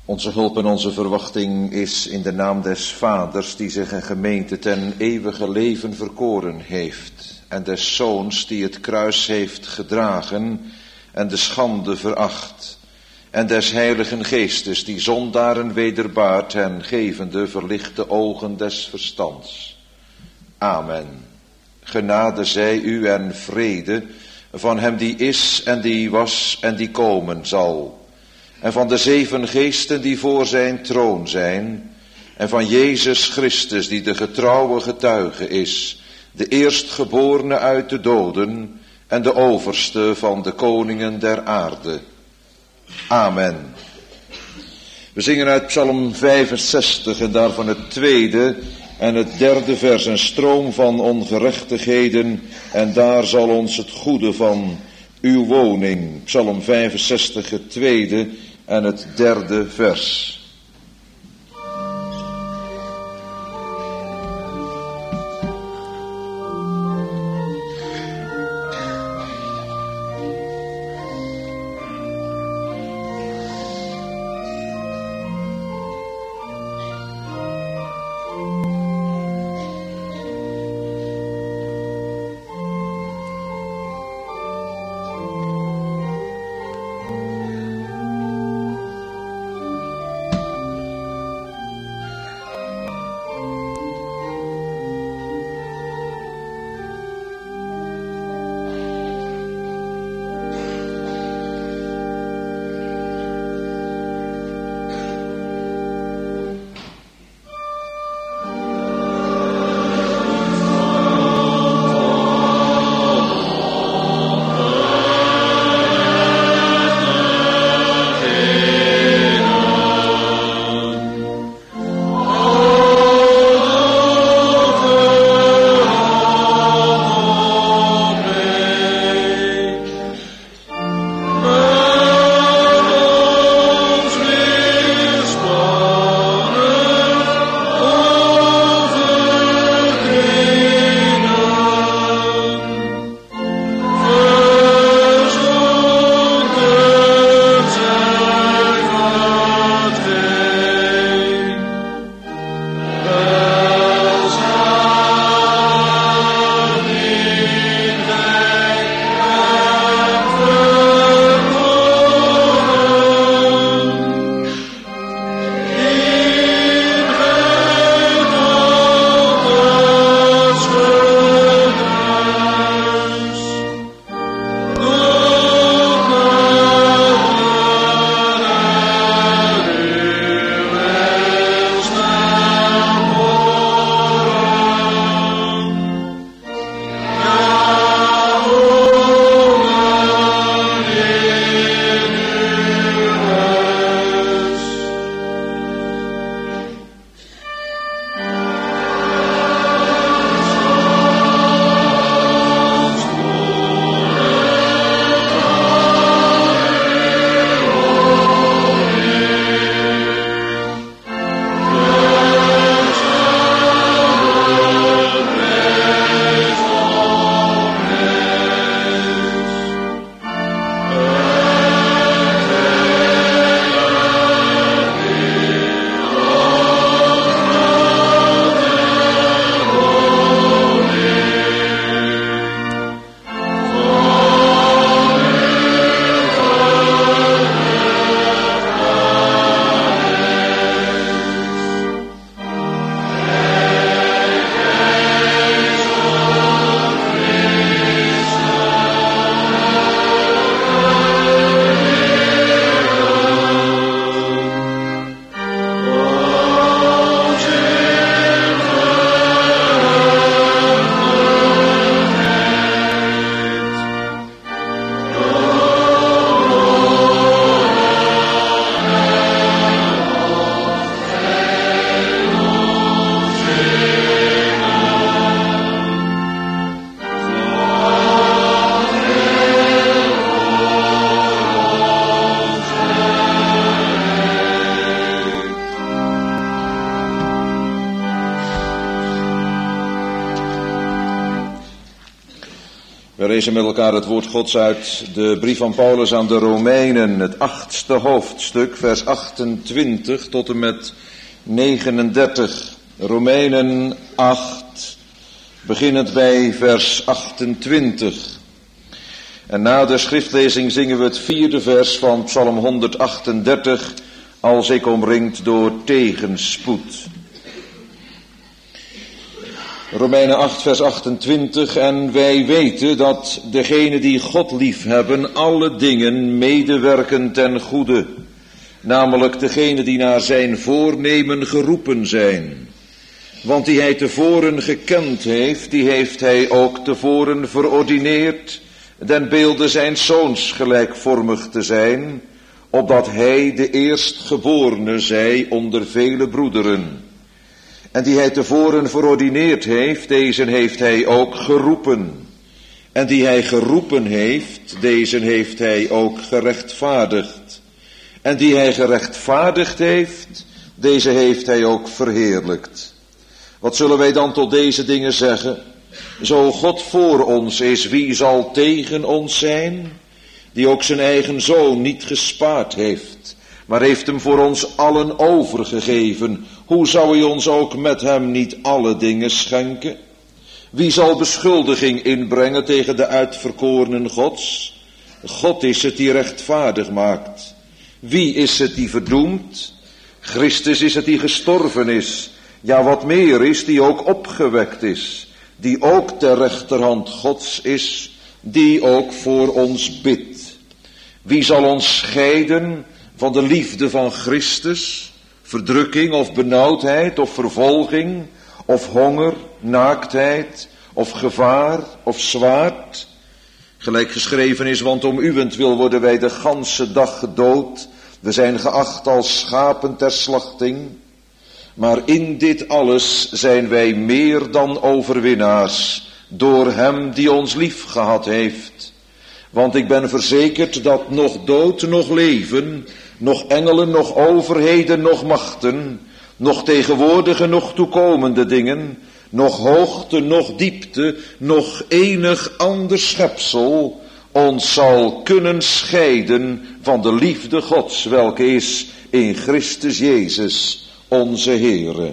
Onze hulp en onze verwachting is in de naam des Vaders, die zich een gemeente ten eeuwige leven verkoren heeft, en des Zoons, die het kruis heeft gedragen en de schande veracht, en des Heiligen Geestes, die zondaren wederbaart en gevende verlichte ogen des verstands. Amen. Genade zij u en vrede van hem die is en die was en die komen zal, en van de 7 geesten die voor zijn troon zijn, en van Jezus Christus die de getrouwe getuige is, de eerstgeborene uit de doden en de overste van de koningen der aarde. Amen. We zingen uit Psalm 65 en daarvan het 2e en het 3e vers, een stroom van ongerechtigheden, en daar zal ons het goede van uw woning. Psalm 65, het 2e en het 3e vers. We lezen met elkaar het woord Gods uit de brief van Paulus aan de Romeinen, het 8e hoofdstuk, vers 28 tot en met 39. Romeinen 8, beginnend bij vers 28. En na de schriftlezing zingen we het 4e vers van Psalm 138, als ik omringd door tegenspoed. Romeinen 8 vers 28, en wij weten dat degenen die God liefhebben alle dingen medewerken ten goede, namelijk degenen die naar zijn voornemen geroepen zijn. Want die hij tevoren gekend heeft, die heeft hij ook tevoren verordineerd, den beelde zijn zoons gelijkvormig te zijn, opdat hij de eerstgeborene zij onder vele broederen. En die hij tevoren verordineerd heeft, deze heeft hij ook geroepen. En die hij geroepen heeft, deze heeft hij ook gerechtvaardigd. En die hij gerechtvaardigd heeft, deze heeft hij ook verheerlijkt. Wat zullen wij dan tot deze dingen zeggen? Zo God voor ons is, wie zal tegen ons zijn? Die ook zijn eigen zoon niet gespaard heeft, maar heeft hem voor ons allen overgegeven. Hoe zou hij ons ook met hem niet alle dingen schenken? Wie zal beschuldiging inbrengen tegen de uitverkorenen Gods? God is het die rechtvaardig maakt. Wie is het die verdoemt? Christus is het die gestorven is. Ja, wat meer is, die ook opgewekt is. Die ook ter rechterhand Gods is. Die ook voor ons bidt. Wie zal ons scheiden van de liefde van Christus? Verdrukking of benauwdheid of vervolging of honger, naaktheid of gevaar of zwaard? Gelijk geschreven is, want om uwentwil worden wij de ganse dag gedood. We zijn geacht als schapen ter slachting. Maar in dit alles zijn wij meer dan overwinnaars, door hem die ons lief gehad heeft. Want ik ben verzekerd dat nog dood, nog leven, nog engelen, nog overheden, nog machten, nog tegenwoordige, nog toekomende dingen, nog hoogte, nog diepte, nog enig ander schepsel ons zal kunnen scheiden van de liefde Gods, welke is in Christus Jezus, onze Heere.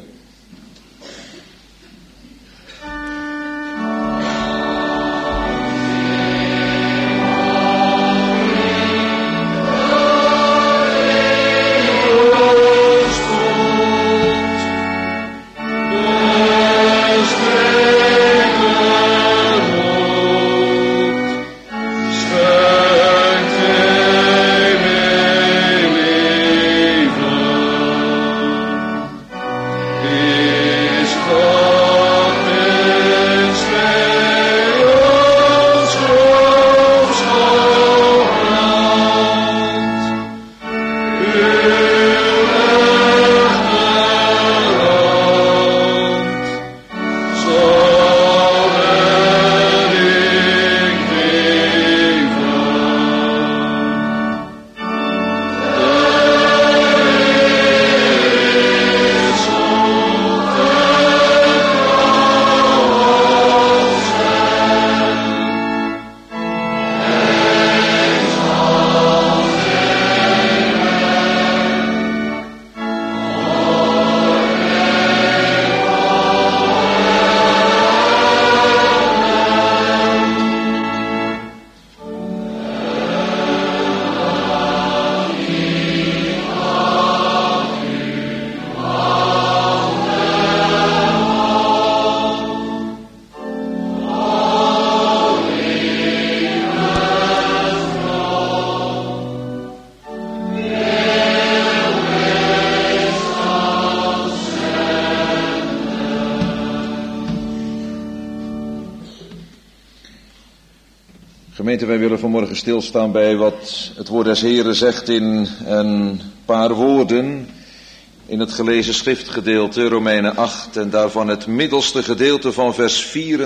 Gemeente, wij willen vanmorgen stilstaan bij wat het woord des Heren zegt in een paar woorden in het gelezen schriftgedeelte, Romeinen 8, en daarvan het middelste gedeelte van vers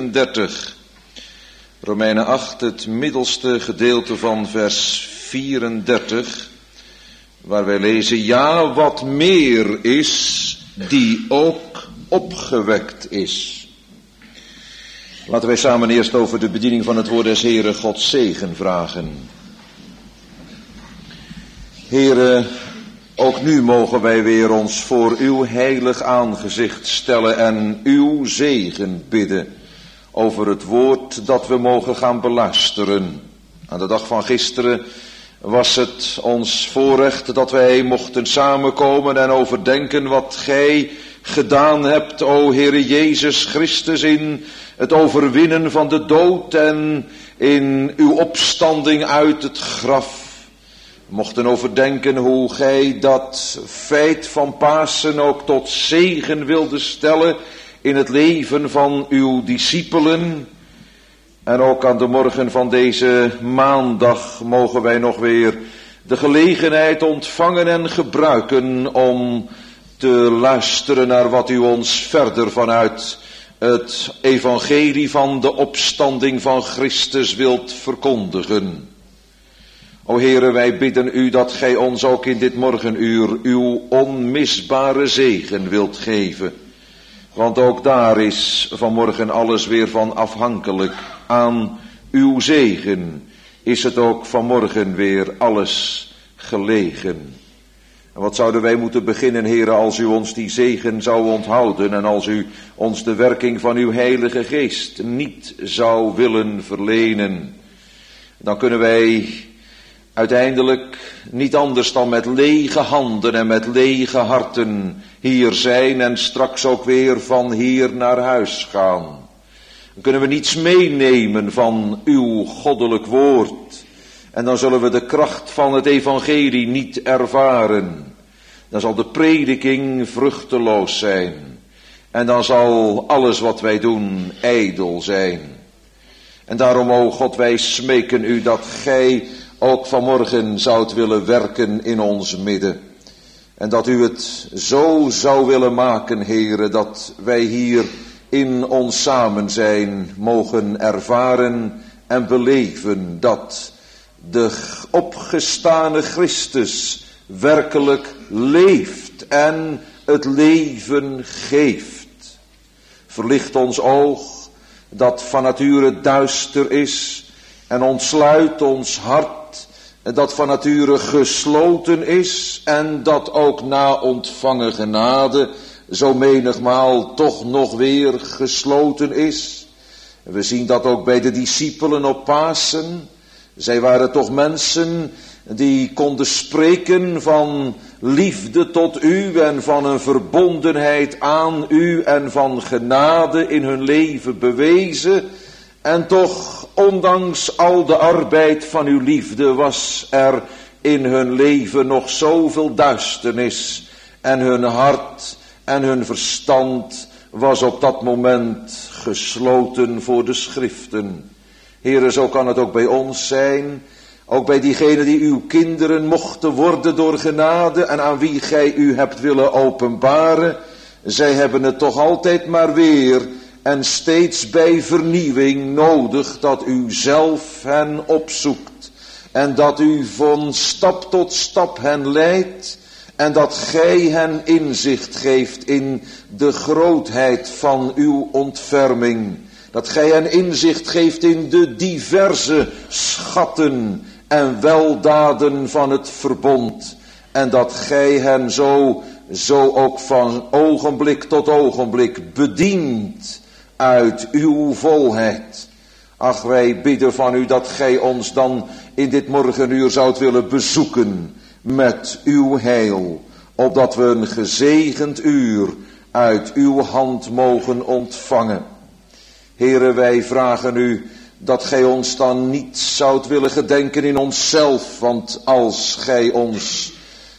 34. Romeinen 8, het middelste gedeelte van vers 34, waar wij lezen, ja, wat meer is, die ook opgewekt is. Laten wij samen eerst over de bediening van het woord des Heeren Gods zegen vragen. Heere, ook nu mogen wij weer ons voor uw heilig aangezicht stellen en uw zegen bidden over het woord dat we mogen gaan beluisteren. Aan de dag van gisteren was het ons voorrecht dat wij mochten samenkomen en overdenken wat gij gedaan hebt, o Heere Jezus Christus, in het overwinnen van de dood en in uw opstanding uit het graf. We mochten overdenken hoe gij dat feit van Pasen ook tot zegen wilde stellen in het leven van uw discipelen. En ook aan de morgen van deze maandag mogen wij nog weer de gelegenheid ontvangen en gebruiken om te luisteren naar wat u ons verder vanuit het evangelie van de opstanding van Christus wilt verkondigen. O Heere, wij bidden u dat gij ons ook in dit morgenuur uw onmisbare zegen wilt geven. Want ook daar is vanmorgen alles weer van afhankelijk. Aan uw zegen is het ook vanmorgen weer alles gelegen. En wat zouden wij moeten beginnen, Heere, als u ons die zegen zou onthouden en als u ons de werking van uw Heilige Geest niet zou willen verlenen. Dan kunnen wij uiteindelijk niet anders dan met lege handen en met lege harten hier zijn en straks ook weer van hier naar huis gaan. Dan kunnen we niets meenemen van uw goddelijk woord. En dan zullen we de kracht van het evangelie niet ervaren. Dan zal de prediking vruchteloos zijn. En dan zal alles wat wij doen ijdel zijn. En daarom, o God, wij smeken u dat gij ook vanmorgen zoudt willen werken in ons midden. En dat u het zo zou willen maken, Heere, dat wij hier in ons samen zijn mogen ervaren en beleven dat de opgestane Christus werkelijk leeft en het leven geeft. Verlicht ons oog dat van nature duister is en ontsluit ons hart dat van nature gesloten is en dat ook na ontvangen genade zo menigmaal toch nog weer gesloten is. We zien dat ook bij de discipelen op Pasen. Zij waren toch mensen die konden spreken van liefde tot u en van een verbondenheid aan u en van genade in hun leven bewezen. En toch, ondanks al de arbeid van uw liefde, was er in hun leven nog zoveel duisternis. En hun hart en hun verstand was op dat moment gesloten voor de schriften. Heere, zo kan het ook bij ons zijn. Ook bij diegenen die uw kinderen mochten worden door genade en aan wie gij u hebt willen openbaren. Zij hebben het toch altijd maar weer en steeds bij vernieuwing nodig dat u zelf hen opzoekt. En dat u van stap tot stap hen leidt. En dat gij hen inzicht geeft in de grootheid van uw ontferming. Dat gij hen inzicht geeft in de diverse schatten en weldaden van het verbond. En dat gij hen zo ook van ogenblik tot ogenblik bedient uit uw volheid. Ach, wij bidden van u dat gij ons dan in dit morgenuur zoudt willen bezoeken met uw heil, opdat we een gezegend uur uit uw hand mogen ontvangen. Heere, wij vragen u dat gij ons dan niet zoudt willen gedenken in onszelf, want als gij ons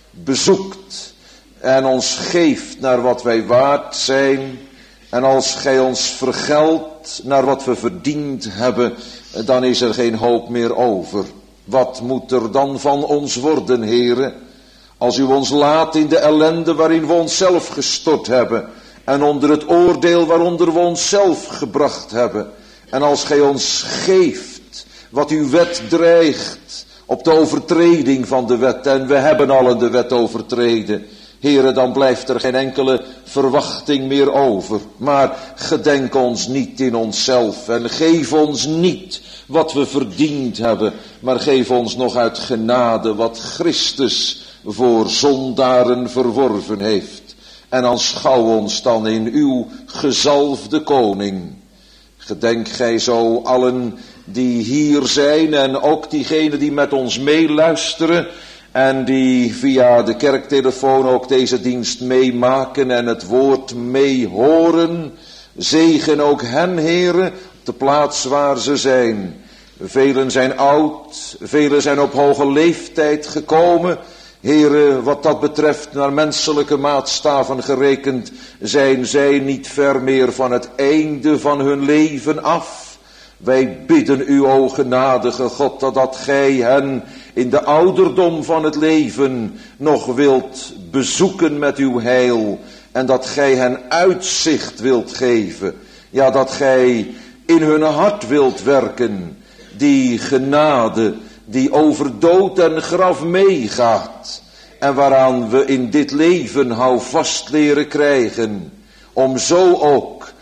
bezoekt en ons geeft naar wat wij waard zijn, en als gij ons vergeldt naar wat we verdiend hebben, dan is er geen hoop meer over. Wat moet er dan van ons worden, Heere, als u ons laat in de ellende waarin we onszelf gestort hebben en onder het oordeel waaronder we onszelf gebracht hebben. En als gij ons geeft wat uw wet dreigt op de overtreding van de wet, en we hebben allen de wet overtreden. Heere, dan blijft er geen enkele verwachting meer over. Maar gedenk ons niet in onszelf en geef ons niet wat we verdiend hebben, maar geef ons nog uit genade wat Christus voor zondaren verworven heeft. En aanschouw ons dan in uw gezalfde koning. Gedenk gij zo allen die hier zijn en ook diegenen die met ons meeluisteren en die via de kerktelefoon ook deze dienst meemaken en het woord meehoren. Zegen ook hen, Heere, op de plaats waar ze zijn. Velen zijn oud, velen zijn op hoge leeftijd gekomen. Heere, wat dat betreft, naar menselijke maatstaven gerekend, zijn zij niet ver meer van het einde van hun leven af. Wij bidden u, o genadige God, dat gij hen in de ouderdom van het leven nog wilt bezoeken met uw heil. En dat gij hen uitzicht wilt geven. Ja, dat gij in hun hart wilt werken. Die genade die over dood en graf meegaat. En waaraan we in dit leven houvast leren krijgen. Om zo ook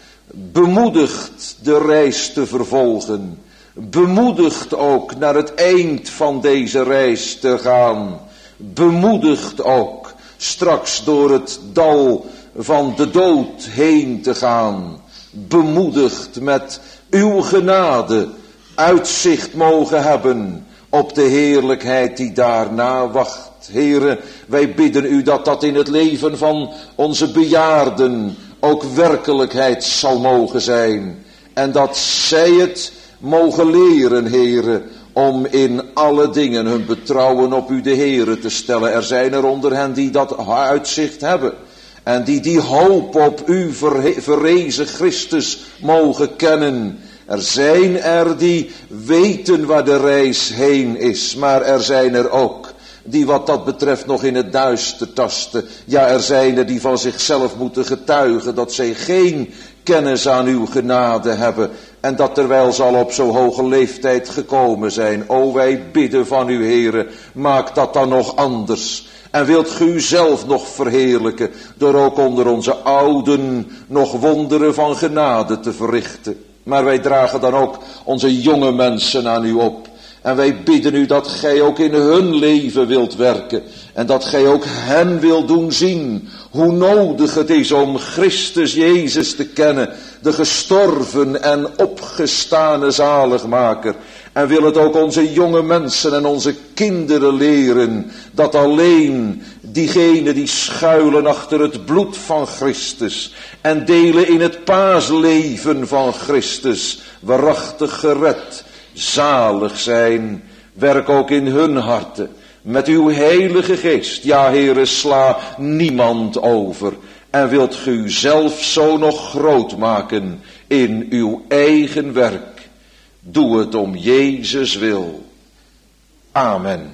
bemoedigd de reis te vervolgen. Bemoedigd ook naar het eind van deze reis te gaan. Bemoedigd ook straks door het dal van de dood heen te gaan. Bemoedigd met uw genade uitzicht mogen hebben op de heerlijkheid die daarna wacht. Heere, wij bidden u dat dat in het leven van onze bejaarden ook werkelijkheid zal mogen zijn. En dat zij het mogen leren, Heere, om in alle dingen hun betrouwen op u de Heere te stellen. Er zijn er onder hen die dat uitzicht hebben. En die hoop op u verrezen Christus mogen kennen. Er zijn er die weten waar de reis heen is. Maar er zijn er ook die wat dat betreft nog in het duister tasten. Ja, er zijn er die van zichzelf moeten getuigen dat zij geen kennis aan uw genade hebben. En dat terwijl ze al op zo'n hoge leeftijd gekomen zijn. O, wij bidden van u, Heere, maak dat dan nog anders. En wilt ge u zelf nog verheerlijken door ook onder onze ouden nog wonderen van genade te verrichten. Maar wij dragen dan ook onze jonge mensen aan u op. En wij bidden u dat gij ook in hun leven wilt werken. En dat gij ook hen wilt doen zien hoe nodig het is om Christus Jezus te kennen. De gestorven en opgestane zaligmaker. En wil het ook onze jonge mensen en onze kinderen leren. Dat alleen diegenen die schuilen achter het bloed van Christus. En delen in het paasleven van Christus. Waarachtig gered, zalig zijn. Werk ook in hun harten. Met uw heilige geest. Ja, Heere, sla niemand over. En wilt ge u zelf zo nog groot maken in uw eigen werk. Doe het om Jezus wil. Amen.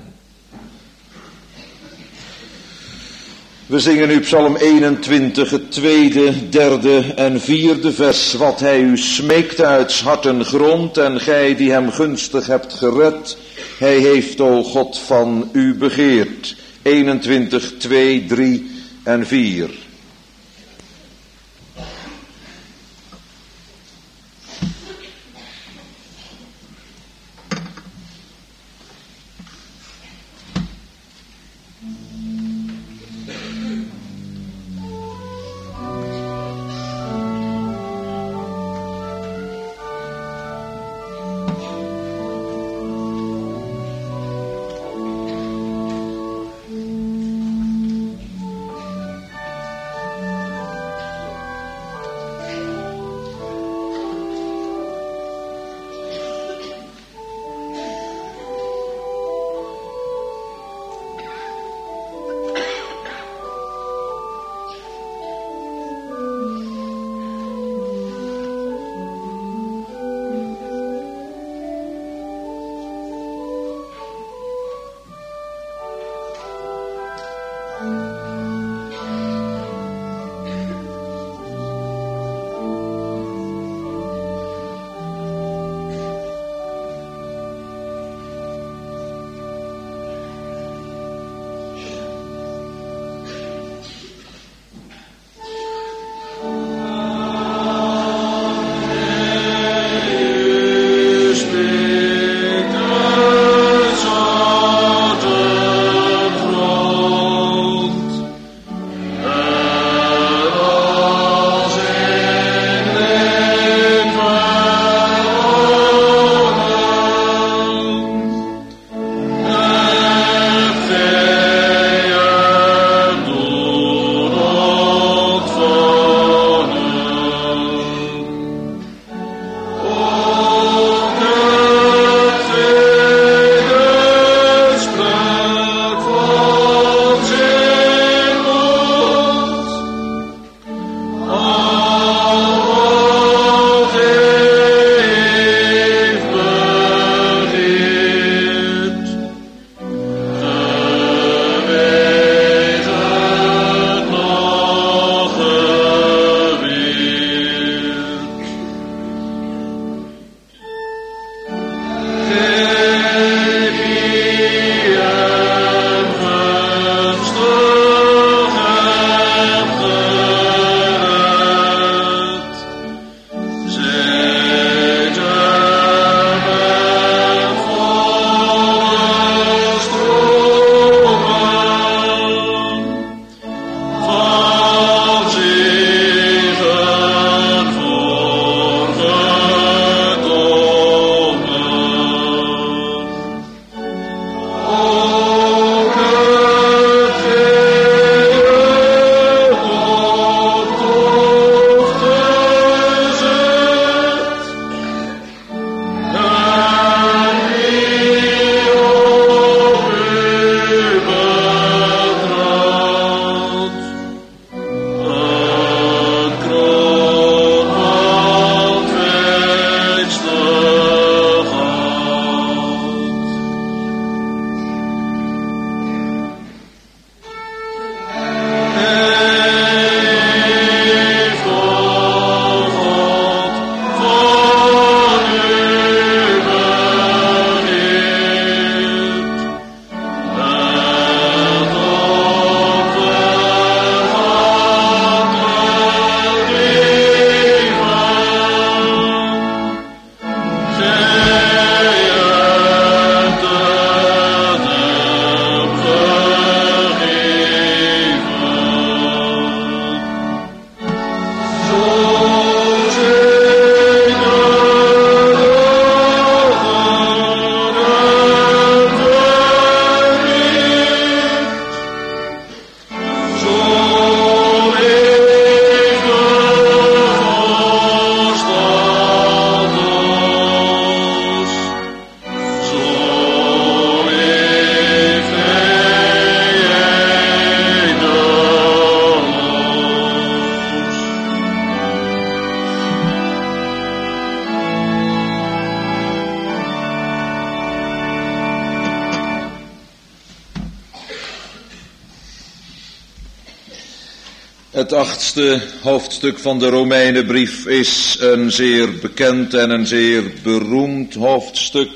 We zingen nu Psalm 21, het tweede, derde en vierde vers. Wat hij u smeekt uit 's harten grond en gij die hem gunstig hebt gered. Hij heeft, o God, van u begeerd. 21, 2, 3 en 4. Het 8e hoofdstuk van de Romeinenbrief is een zeer bekend en een zeer beroemd hoofdstuk.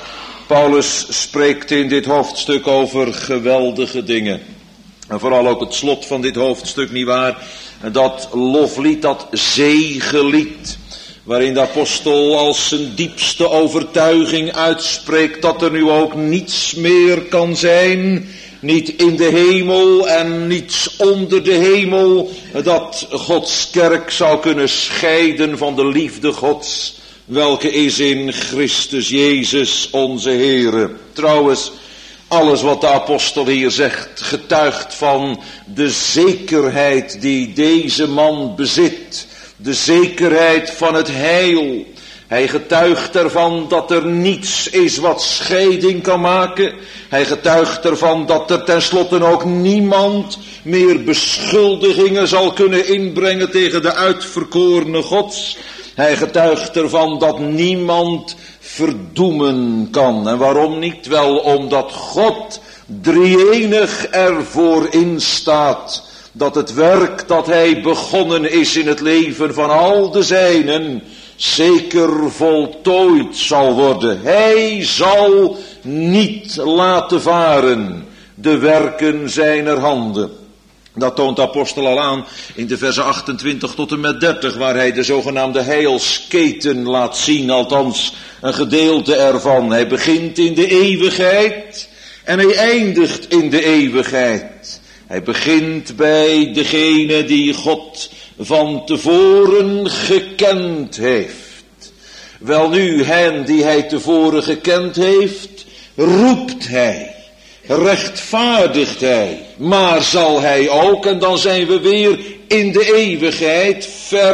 Paulus spreekt in dit hoofdstuk over geweldige dingen. En vooral ook het slot van dit hoofdstuk, nietwaar? Dat loflied, dat zegelied, waarin de apostel als zijn diepste overtuiging uitspreekt dat er nu ook niets meer kan zijn, niet in de hemel en niets onder de hemel, dat Gods kerk zou kunnen scheiden van de liefde Gods, welke is in Christus Jezus onze Heere. Trouwens, alles wat de apostel hier zegt, getuigt van de zekerheid die deze man bezit. De zekerheid van het heil. Hij getuigt ervan dat er niets is wat scheiding kan maken. Hij getuigt ervan dat er tenslotte ook niemand meer beschuldigingen zal kunnen inbrengen tegen de uitverkorene Gods. Hij getuigt ervan dat niemand verdoemen kan. En waarom niet? Wel omdat God drie-enig ervoor instaat dat het werk dat hij begonnen is in het leven van al de zijnen zeker voltooid zal worden. Hij zal niet laten varen de werken zijner handen. Dat toont de apostel al aan in de versen 28 tot en met 30, waar hij de zogenaamde heilsketen laat zien, althans een gedeelte ervan. Hij begint in de eeuwigheid en hij eindigt in de eeuwigheid. Hij begint bij degene die God van tevoren gekend heeft. Welnu, hen die hij tevoren gekend heeft, roept hij, rechtvaardigt hij, maar zal hij ook, en dan zijn we weer in de eeuwigheid,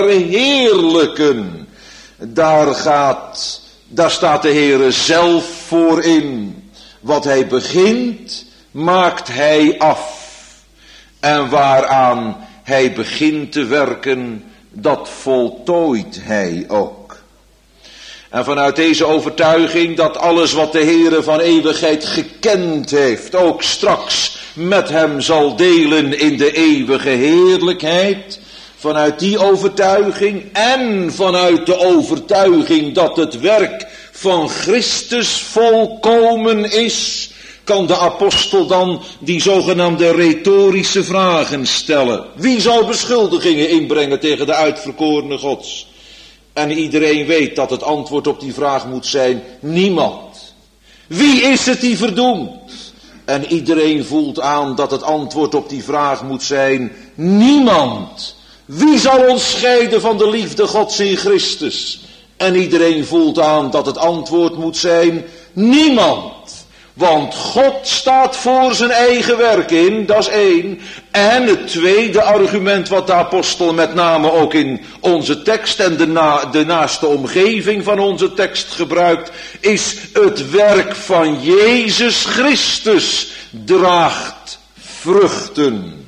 verheerlijken. Daar staat de Heere zelf voor in. Wat hij begint, maakt hij af. En waaraan hij begint te werken, dat voltooit hij ook. En vanuit deze overtuiging dat alles wat de Heere van eeuwigheid gekend heeft, ook straks met hem zal delen in de eeuwige heerlijkheid. Vanuit die overtuiging en vanuit de overtuiging dat het werk van Christus volkomen is, kan de apostel dan die zogenaamde retorische vragen stellen. Wie zal beschuldigingen inbrengen tegen de uitverkorene Gods? En iedereen weet dat het antwoord op die vraag moet zijn: niemand. Wie is het die verdoemt? En iedereen voelt aan dat het antwoord op die vraag moet zijn: niemand. Wie zal ons scheiden van de liefde Gods in Christus? En iedereen voelt aan dat het antwoord moet zijn: niemand. Want God staat voor zijn eigen werk in, dat is één. En het tweede argument wat de apostel met name ook in onze tekst en de naaste omgeving van onze tekst gebruikt, is het werk van Jezus Christus draagt vruchten.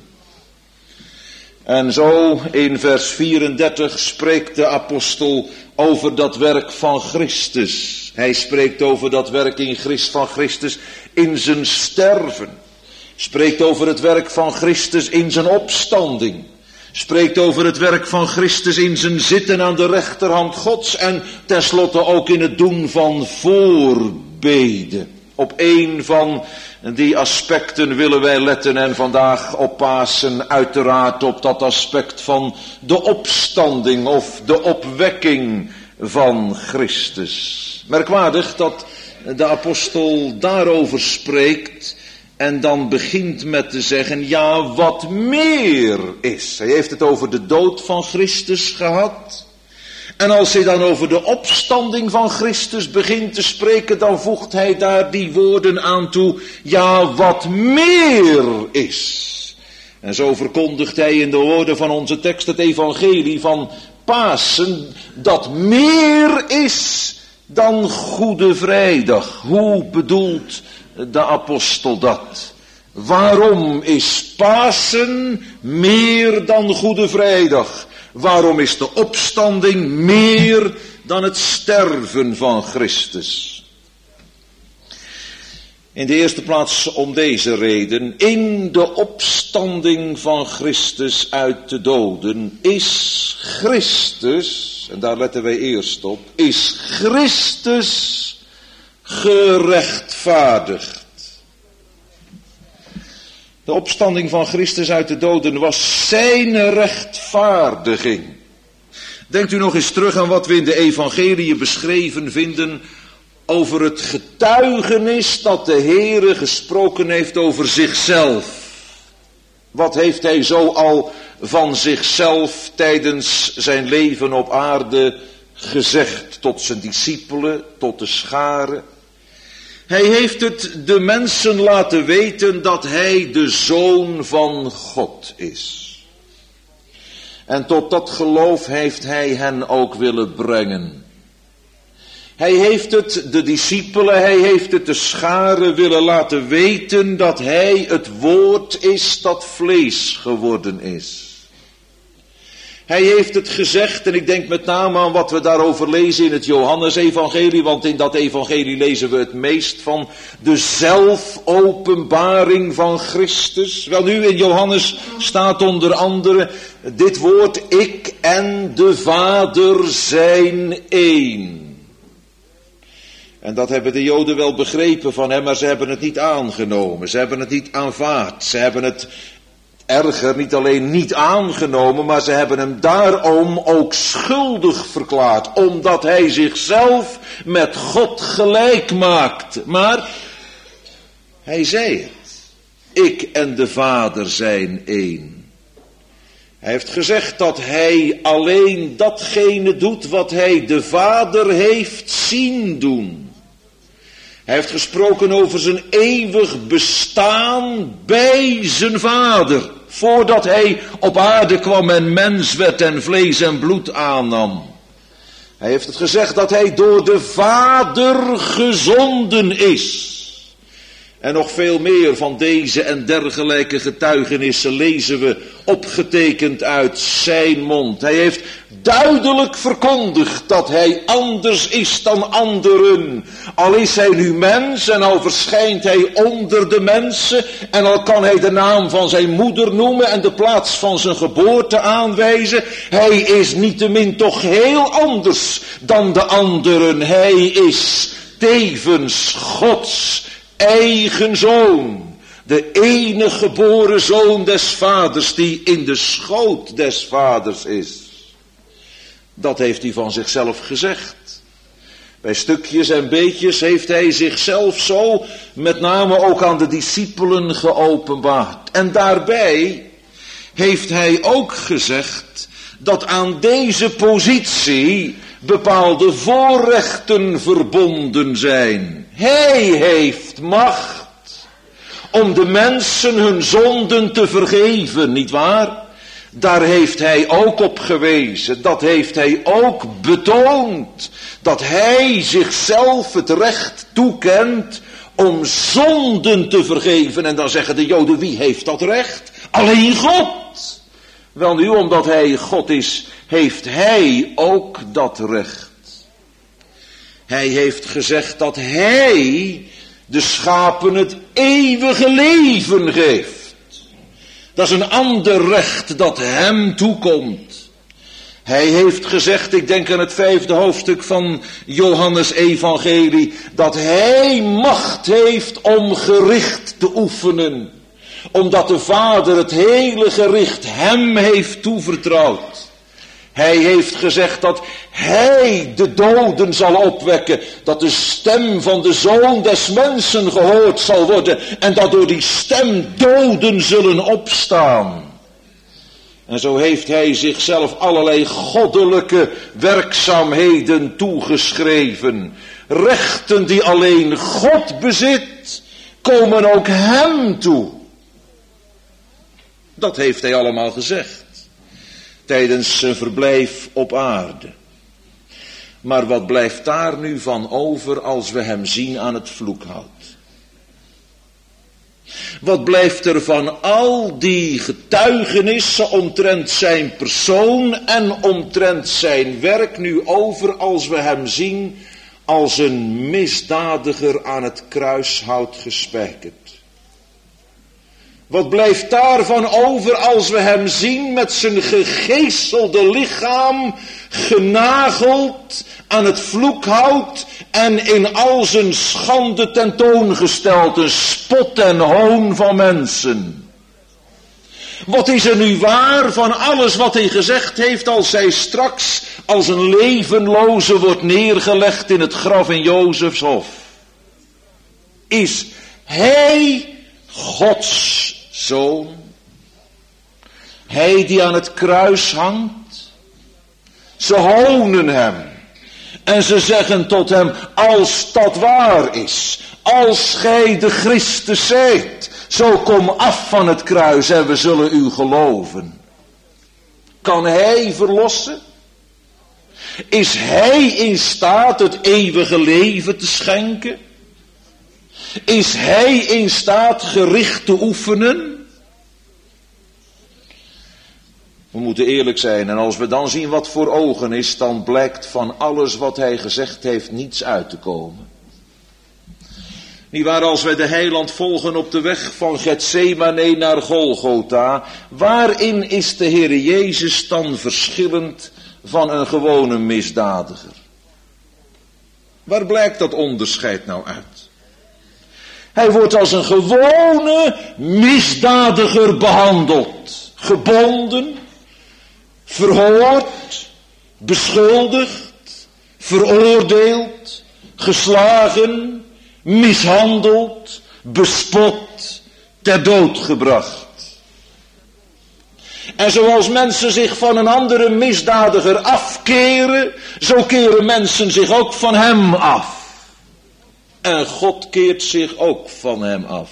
En zo in vers 34 spreekt de apostel over dat werk van Christus. Hij spreekt over dat werk van Christus in zijn sterven. Spreekt over het werk van Christus in zijn opstanding. Spreekt over het werk van Christus in zijn zitten aan de rechterhand Gods. En tenslotte ook in het doen van voorbeden. Op één van die aspecten willen wij letten en vandaag op Pasen uiteraard op dat aspect van de opstanding of de opwekking van Christus. Merkwaardig dat de apostel daarover spreekt en dan begint met te zeggen, ja, wat meer is. Hij heeft het over de dood van Christus gehad. En als hij dan over de opstanding van Christus begint te spreken, dan voegt hij daar die woorden aan toe, ja, wat meer is. En zo verkondigt hij in de woorden van onze tekst het evangelie van Pasen, dat meer is dan Goede Vrijdag. Hoe bedoelt de apostel dat? Waarom is Pasen meer dan Goede Vrijdag? Waarom is de opstanding meer dan het sterven van Christus? In de eerste plaats om deze reden. In de opstanding van Christus uit de doden is Christus, en daar letten wij eerst op, is Christus gerechtvaardigd. De opstanding van Christus uit de doden was zijn rechtvaardiging. Denkt u nog eens terug aan wat we in de evangeliën beschreven vinden over het getuigenis dat de Heere gesproken heeft over zichzelf. Wat heeft hij zo al van zichzelf tijdens zijn leven op aarde gezegd tot zijn discipelen, tot de scharen? Hij heeft het de mensen laten weten dat hij de Zoon van God is. En tot dat geloof heeft hij hen ook willen brengen. Hij heeft het de discipelen, hij heeft het de scharen willen laten weten dat hij het woord is dat vlees geworden is. Hij heeft het gezegd, en ik denk met name aan wat we daarover lezen in het Johannesevangelie, want in dat evangelie lezen we het meest van de zelfopenbaring van Christus. Wel nu, in Johannes staat onder andere dit woord: ik en de Vader zijn één. En dat hebben de Joden wel begrepen van hem, maar ze hebben het niet aangenomen. Ze hebben het niet aanvaard. Ze hebben het erger niet alleen niet aangenomen, maar ze hebben hem daarom ook schuldig verklaard. Omdat hij zichzelf met God gelijk maakt. Maar hij zei het: ik en de Vader zijn één. Hij heeft gezegd dat hij alleen datgene doet wat hij de Vader heeft zien doen. Hij heeft gesproken over zijn eeuwig bestaan bij zijn Vader. Voordat hij op aarde kwam en mens werd en vlees en bloed aannam. Hij heeft het gezegd dat hij door de Vader gezonden is. En nog veel meer van deze en dergelijke getuigenissen lezen we opgetekend uit zijn mond. Hij heeft duidelijk verkondigd dat hij anders is dan anderen. Al is hij nu mens en al verschijnt hij onder de mensen en al kan hij de naam van zijn moeder noemen en de plaats van zijn geboorte aanwijzen. Hij is niettemin toch heel anders dan de anderen. Hij is tevens Gods eigen Zoon. De enige geboren Zoon des Vaders die in de schoot des Vaders is. Dat heeft hij van zichzelf gezegd. Bij stukjes en beetjes heeft hij zichzelf zo met name ook aan de discipelen geopenbaard. En daarbij heeft hij ook gezegd dat aan deze positie bepaalde voorrechten verbonden zijn. Hij heeft macht om de mensen hun zonden te vergeven, nietwaar? Daar heeft hij ook op gewezen, dat heeft hij ook betoond, dat hij zichzelf het recht toekent om zonden te vergeven. En dan zeggen de Joden: wie heeft dat recht? Alleen God. Wel nu, omdat hij God is, heeft hij ook dat recht. Hij heeft gezegd dat hij de schapen het eeuwige leven geeft. Dat is een ander recht dat hem toekomt. Hij heeft gezegd, ik denk aan het 5e hoofdstuk van Johannes evangelie, dat hij macht heeft om gericht te oefenen. Omdat de Vader het hele gericht hem heeft toevertrouwd. Hij heeft gezegd dat hij de doden zal opwekken. Dat de stem van de Zoon des Mensen gehoord zal worden. En dat door die stem doden zullen opstaan. En zo heeft hij zichzelf allerlei goddelijke werkzaamheden toegeschreven. Rechten die alleen God bezit, komen ook hem toe. Dat heeft hij allemaal gezegd tijdens zijn verblijf op aarde. Maar wat blijft daar nu van over als we hem zien aan het vloekhout? Wat blijft er van al die getuigenissen omtrent zijn persoon en omtrent zijn werk nu over als we hem zien als een misdadiger aan het kruis houdt gespijkerd. Wat blijft daarvan over als we hem zien met zijn gegeeselde lichaam, genageld aan het vloekhout en in al zijn schande tentoongesteld, een spot en hoon van mensen. Wat is er nu waar van alles wat hij gezegd heeft als hij straks als een levenloze wordt neergelegd in het graf in Jozefs hof? Is hij Gods Zoon? Hij die aan het kruis hangt? Ze honen hem. En ze zeggen tot hem, als dat waar is, als gij de Christus zijt, zo kom af van het kruis en we zullen u geloven. Kan hij verlossen? Is hij in staat het eeuwige leven te schenken? Is hij in staat gericht te oefenen? We moeten eerlijk zijn en als we dan zien wat voor ogen is, dan blijkt van alles wat hij gezegd heeft niets uit te komen. Niewaar, als wij de heiland volgen op de weg van Getsemane naar Golgotha, waarin is de Heere Jezus dan verschillend van een gewone misdadiger? Waar blijkt dat onderscheid nou uit? Hij wordt als een gewone misdadiger behandeld, gebonden, verhoord, beschuldigd, veroordeeld, geslagen, mishandeld, bespot, ter dood gebracht. En zoals mensen zich van een andere misdadiger afkeren, zo keren mensen zich ook van hem af. En God keert zich ook van hem af.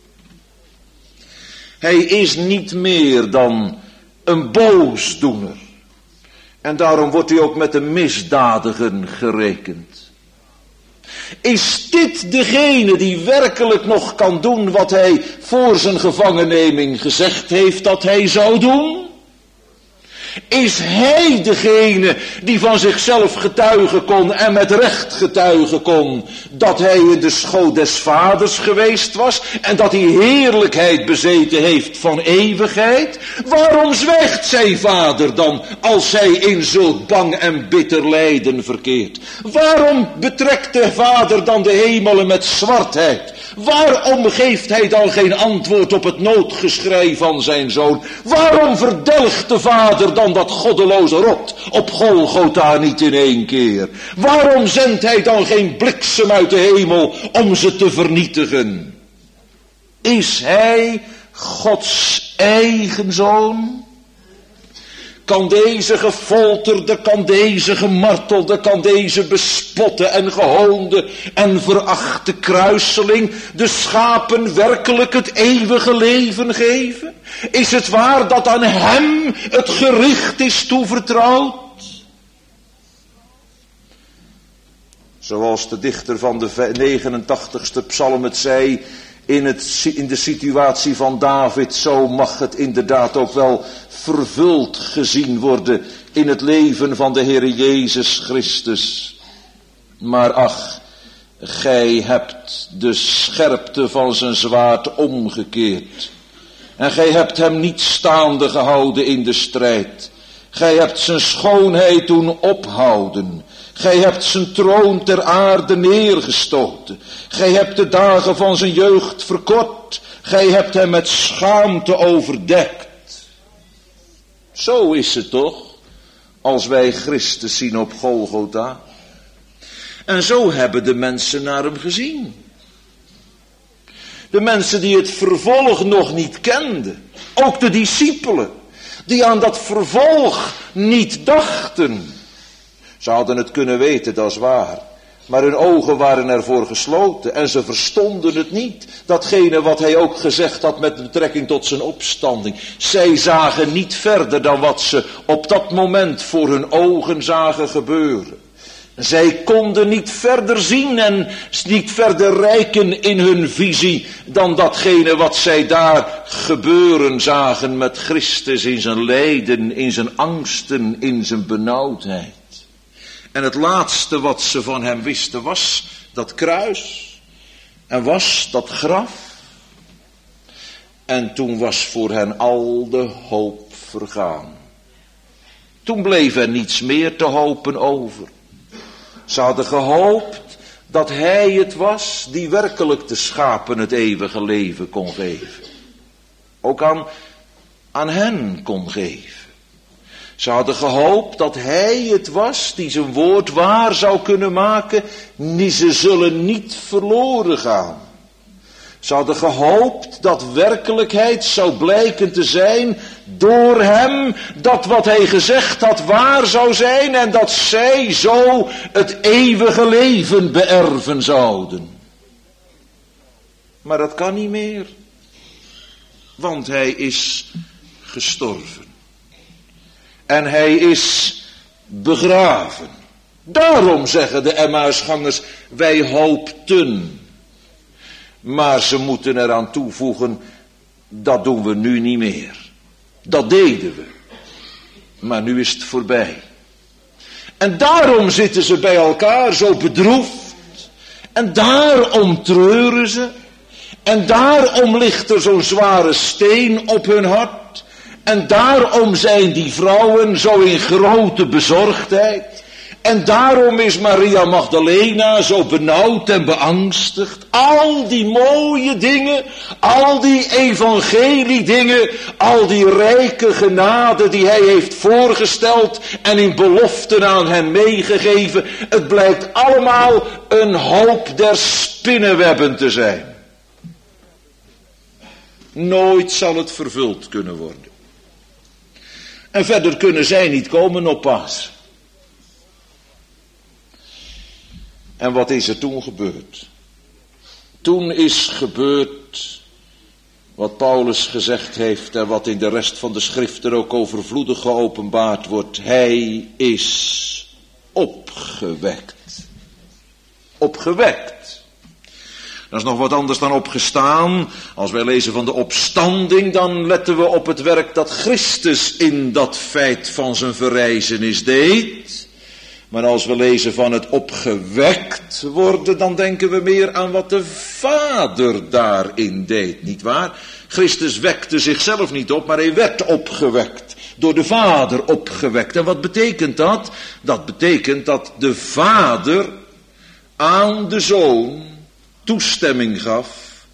Hij is niet meer dan een boosdoener. En daarom wordt hij ook met de misdadigen gerekend. Is dit degene die werkelijk nog kan doen wat hij voor zijn gevangenneming gezegd heeft dat hij zou doen? Is hij degene die van zichzelf getuigen kon en met recht getuigen kon dat hij in de schoot des vaders geweest was en dat hij heerlijkheid bezeten heeft van eeuwigheid? Waarom zwijgt zijn vader dan als hij in zulk bang en bitter lijden verkeert? Waarom betrekt de vader dan de hemelen met zwartheid? Waarom geeft hij dan geen antwoord op het noodgeschrei van zijn zoon? Waarom verdelgt de vader dan dat goddeloze rot op Golgotha niet in één keer? Waarom zendt hij dan geen bliksem uit de hemel om ze te vernietigen? Is hij Gods eigen zoon? Kan deze gefolterde, kan deze gemartelde, kan deze bespotte en gehoonde en verachte kruiseling de schapen werkelijk het eeuwige leven geven? Is het waar dat aan hem het gericht is toevertrouwd? Zoals de dichter van de 89ste psalm het zei, in de situatie van David, zo mag het inderdaad ook wel vervuld gezien worden in het leven van de Heere Jezus Christus. Maar ach, gij hebt de scherpte van zijn zwaard omgekeerd. En gij hebt hem niet staande gehouden in de strijd. Gij hebt zijn schoonheid doen ophouden. Gij hebt zijn troon ter aarde neergestoten. Gij hebt de dagen van zijn jeugd verkort. Gij hebt hem met schaamte overdekt. Zo is het toch, als wij Christus zien op Golgotha. En zo hebben de mensen naar hem gezien. De mensen die het vervolg nog niet kenden. Ook de discipelen, die aan dat vervolg niet dachten. Ze hadden het kunnen weten, dat is waar. Maar hun ogen waren ervoor gesloten en ze verstonden het niet. Datgene wat hij ook gezegd had met betrekking tot zijn opstanding. Zij zagen niet verder dan wat ze op dat moment voor hun ogen zagen gebeuren. Zij konden niet verder zien en niet verder reiken in hun visie dan datgene wat zij daar gebeuren zagen met Christus in zijn lijden, in zijn angsten, in zijn benauwdheid. En het laatste wat ze van hem wisten was dat kruis en was dat graf. En toen was voor hen al de hoop vergaan. Toen bleef er niets meer te hopen over. Ze hadden gehoopt dat hij het was die werkelijk de schapen het eeuwige leven kon geven. Ook aan hen kon geven. Ze hadden gehoopt dat hij het was die zijn woord waar zou kunnen maken. Ze zullen niet verloren gaan. Ze hadden gehoopt dat werkelijkheid zou blijken te zijn door hem, dat wat hij gezegd had waar zou zijn en dat zij zo het eeuwige leven beërven zouden. Maar dat kan niet meer, want hij is gestorven. En hij is begraven. Daarom zeggen de Emmausgangers, wij hoopten. Maar ze moeten eraan toevoegen, dat doen we nu niet meer. Dat deden we. Maar nu is het voorbij. En daarom zitten ze bij elkaar zo bedroefd. En daarom treuren ze. En daarom ligt er zo'n zware steen op hun hart. En daarom zijn die vrouwen zo in grote bezorgdheid. En daarom is Maria Magdalena zo benauwd en beangstigd. Al die mooie dingen, al die evangeliedingen, al die rijke genade die hij heeft voorgesteld en in beloften aan hen meegegeven. Het blijkt allemaal een hoop der spinnenwebben te zijn. Nooit zal het vervuld kunnen worden. En verder kunnen zij niet komen op Pasen. En wat is er toen gebeurd? Toen is gebeurd wat Paulus gezegd heeft en wat in de rest van de schriften ook overvloedig geopenbaard wordt. Hij is opgewekt. Opgewekt. Dat is nog wat anders dan opgestaan. Als wij lezen van de opstanding, dan letten we op het werk dat Christus in dat feit van zijn verrijzenis deed. Maar als we lezen van het opgewekt worden, dan denken we meer aan wat de Vader daarin deed, nietwaar? Christus wekte zichzelf niet op, maar hij werd opgewekt. Door de Vader opgewekt. En wat betekent dat? Dat betekent dat de Vader aan de Zoon toestemming gaf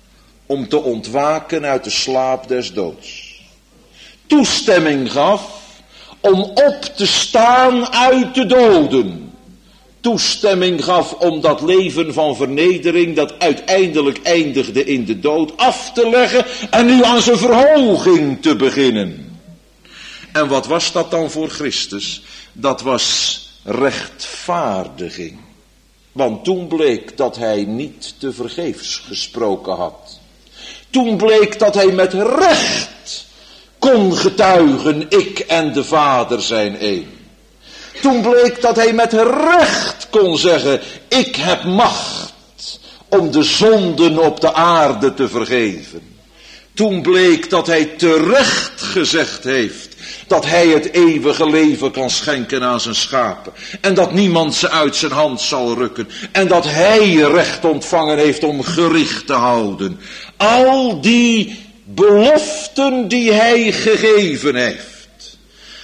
om te ontwaken uit de slaap des doods. Toestemming gaf om op te staan uit de doden. Toestemming gaf om dat leven van vernedering dat uiteindelijk eindigde in de dood af te leggen en nu aan zijn verhoging te beginnen. En wat was dat dan voor Christus? Dat was rechtvaardiging. Want toen bleek dat hij niet te vergeefs gesproken had. Toen bleek dat hij met recht kon getuigen, ik en de Vader zijn één. Toen bleek dat hij met recht kon zeggen, ik heb macht om de zonden op de aarde te vergeven. Toen bleek dat hij terecht gezegd heeft dat hij het eeuwige leven kan schenken aan zijn schapen. En dat niemand ze uit zijn hand zal rukken. En dat hij recht ontvangen heeft om gericht te houden. Al die beloften die hij gegeven heeft,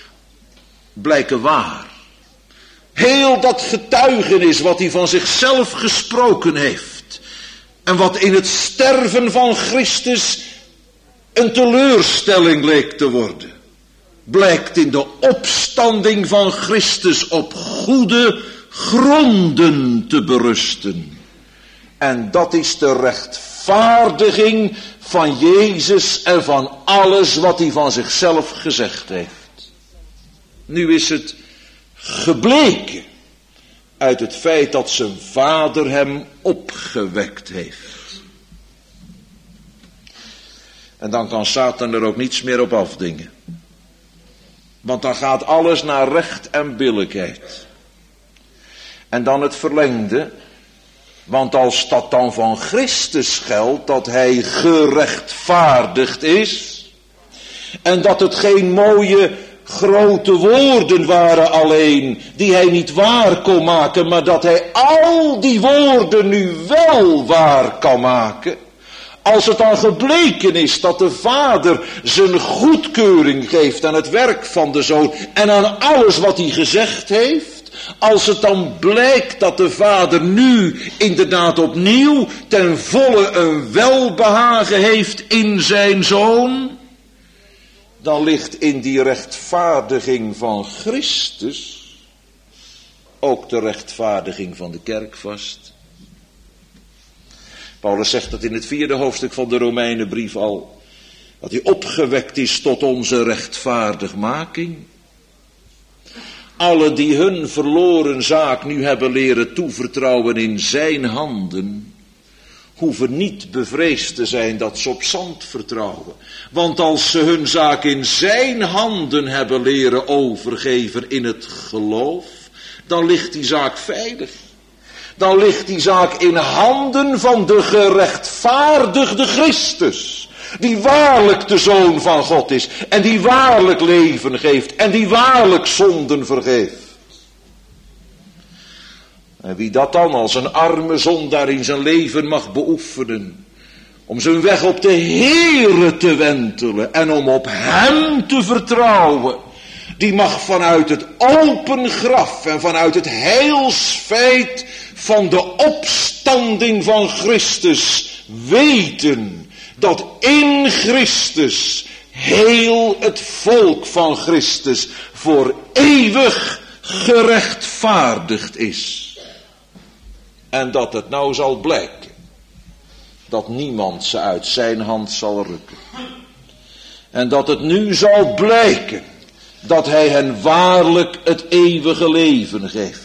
blijken waar. Heel dat getuigenis wat hij van zichzelf gesproken heeft. En wat in het sterven van Christus een teleurstelling leek te worden. Blijkt in de opstanding van Christus op goede gronden te berusten. En dat is de rechtvaardiging van Jezus en van alles wat hij van zichzelf gezegd heeft. Nu is het gebleken uit het feit dat zijn Vader hem opgewekt heeft. En dan kan Satan er ook niets meer op afdingen. Want dan gaat alles naar recht en billijkheid. En dan het verlengde. Want als dat dan van Christus geldt, dat hij gerechtvaardigd is. En dat het geen mooie grote woorden waren alleen, die hij niet waar kon maken, maar dat hij al die woorden nu wel waar kan maken. Als het dan gebleken is dat de Vader zijn goedkeuring geeft aan het werk van de Zoon en aan alles wat hij gezegd heeft, als het dan blijkt dat de Vader nu inderdaad opnieuw ten volle een welbehagen heeft in zijn Zoon, dan ligt in die rechtvaardiging van Christus ook de rechtvaardiging van de kerk vast. Paulus zegt dat in het 4e hoofdstuk van de Romeinenbrief al, dat hij opgewekt is tot onze rechtvaardigmaking. Alle die hun verloren zaak nu hebben leren toevertrouwen in zijn handen, hoeven niet bevreesd te zijn dat ze op zand vertrouwen. Want als ze hun zaak in zijn handen hebben leren overgeven in het geloof, dan ligt die zaak veilig. Dan ligt die zaak in handen van de gerechtvaardigde Christus, die waarlijk de Zoon van God is en die waarlijk leven geeft en die waarlijk zonden vergeeft. En wie dat dan als een arme zondaar in zijn leven mag beoefenen, om zijn weg op de Heere te wentelen en om op hem te vertrouwen, die mag vanuit het open graf en vanuit het heilsfeit van de opstanding van Christus weten dat in Christus heel het volk van Christus voor eeuwig gerechtvaardigd is. En dat het nou zal blijken dat niemand ze uit zijn hand zal rukken. En dat het nu zal blijken dat hij hen waarlijk het eeuwige leven geeft.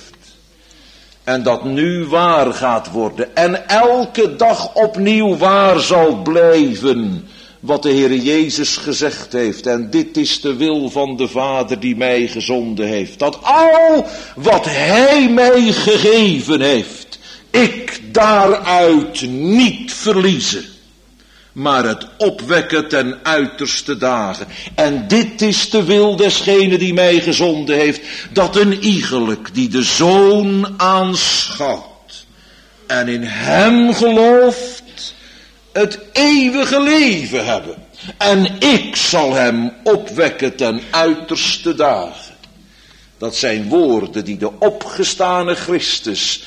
En dat nu waar gaat worden. En elke dag opnieuw waar zal blijven wat de Heer Jezus gezegd heeft. En dit is de wil van de Vader die mij gezonden heeft. Dat al wat hij mij gegeven heeft, ik daaruit niet verliezen, maar het opwekken ten uiterste dagen. En dit is de wil desgene die mij gezonden heeft, dat een iegelijk die de Zoon aanschouwt en in hem gelooft, het eeuwige leven hebben. En ik zal hem opwekken ten uiterste dagen. Dat zijn woorden die de opgestane Christus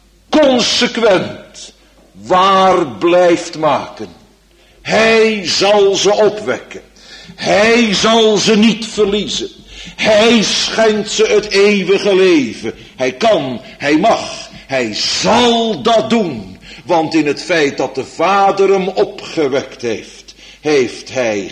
consequent waar blijft maken. Hij zal ze opwekken. Hij zal ze niet verliezen. Hij schenkt ze het eeuwige leven. Hij kan, hij mag, hij zal dat doen. Want in het feit dat de Vader hem opgewekt heeft, heeft hij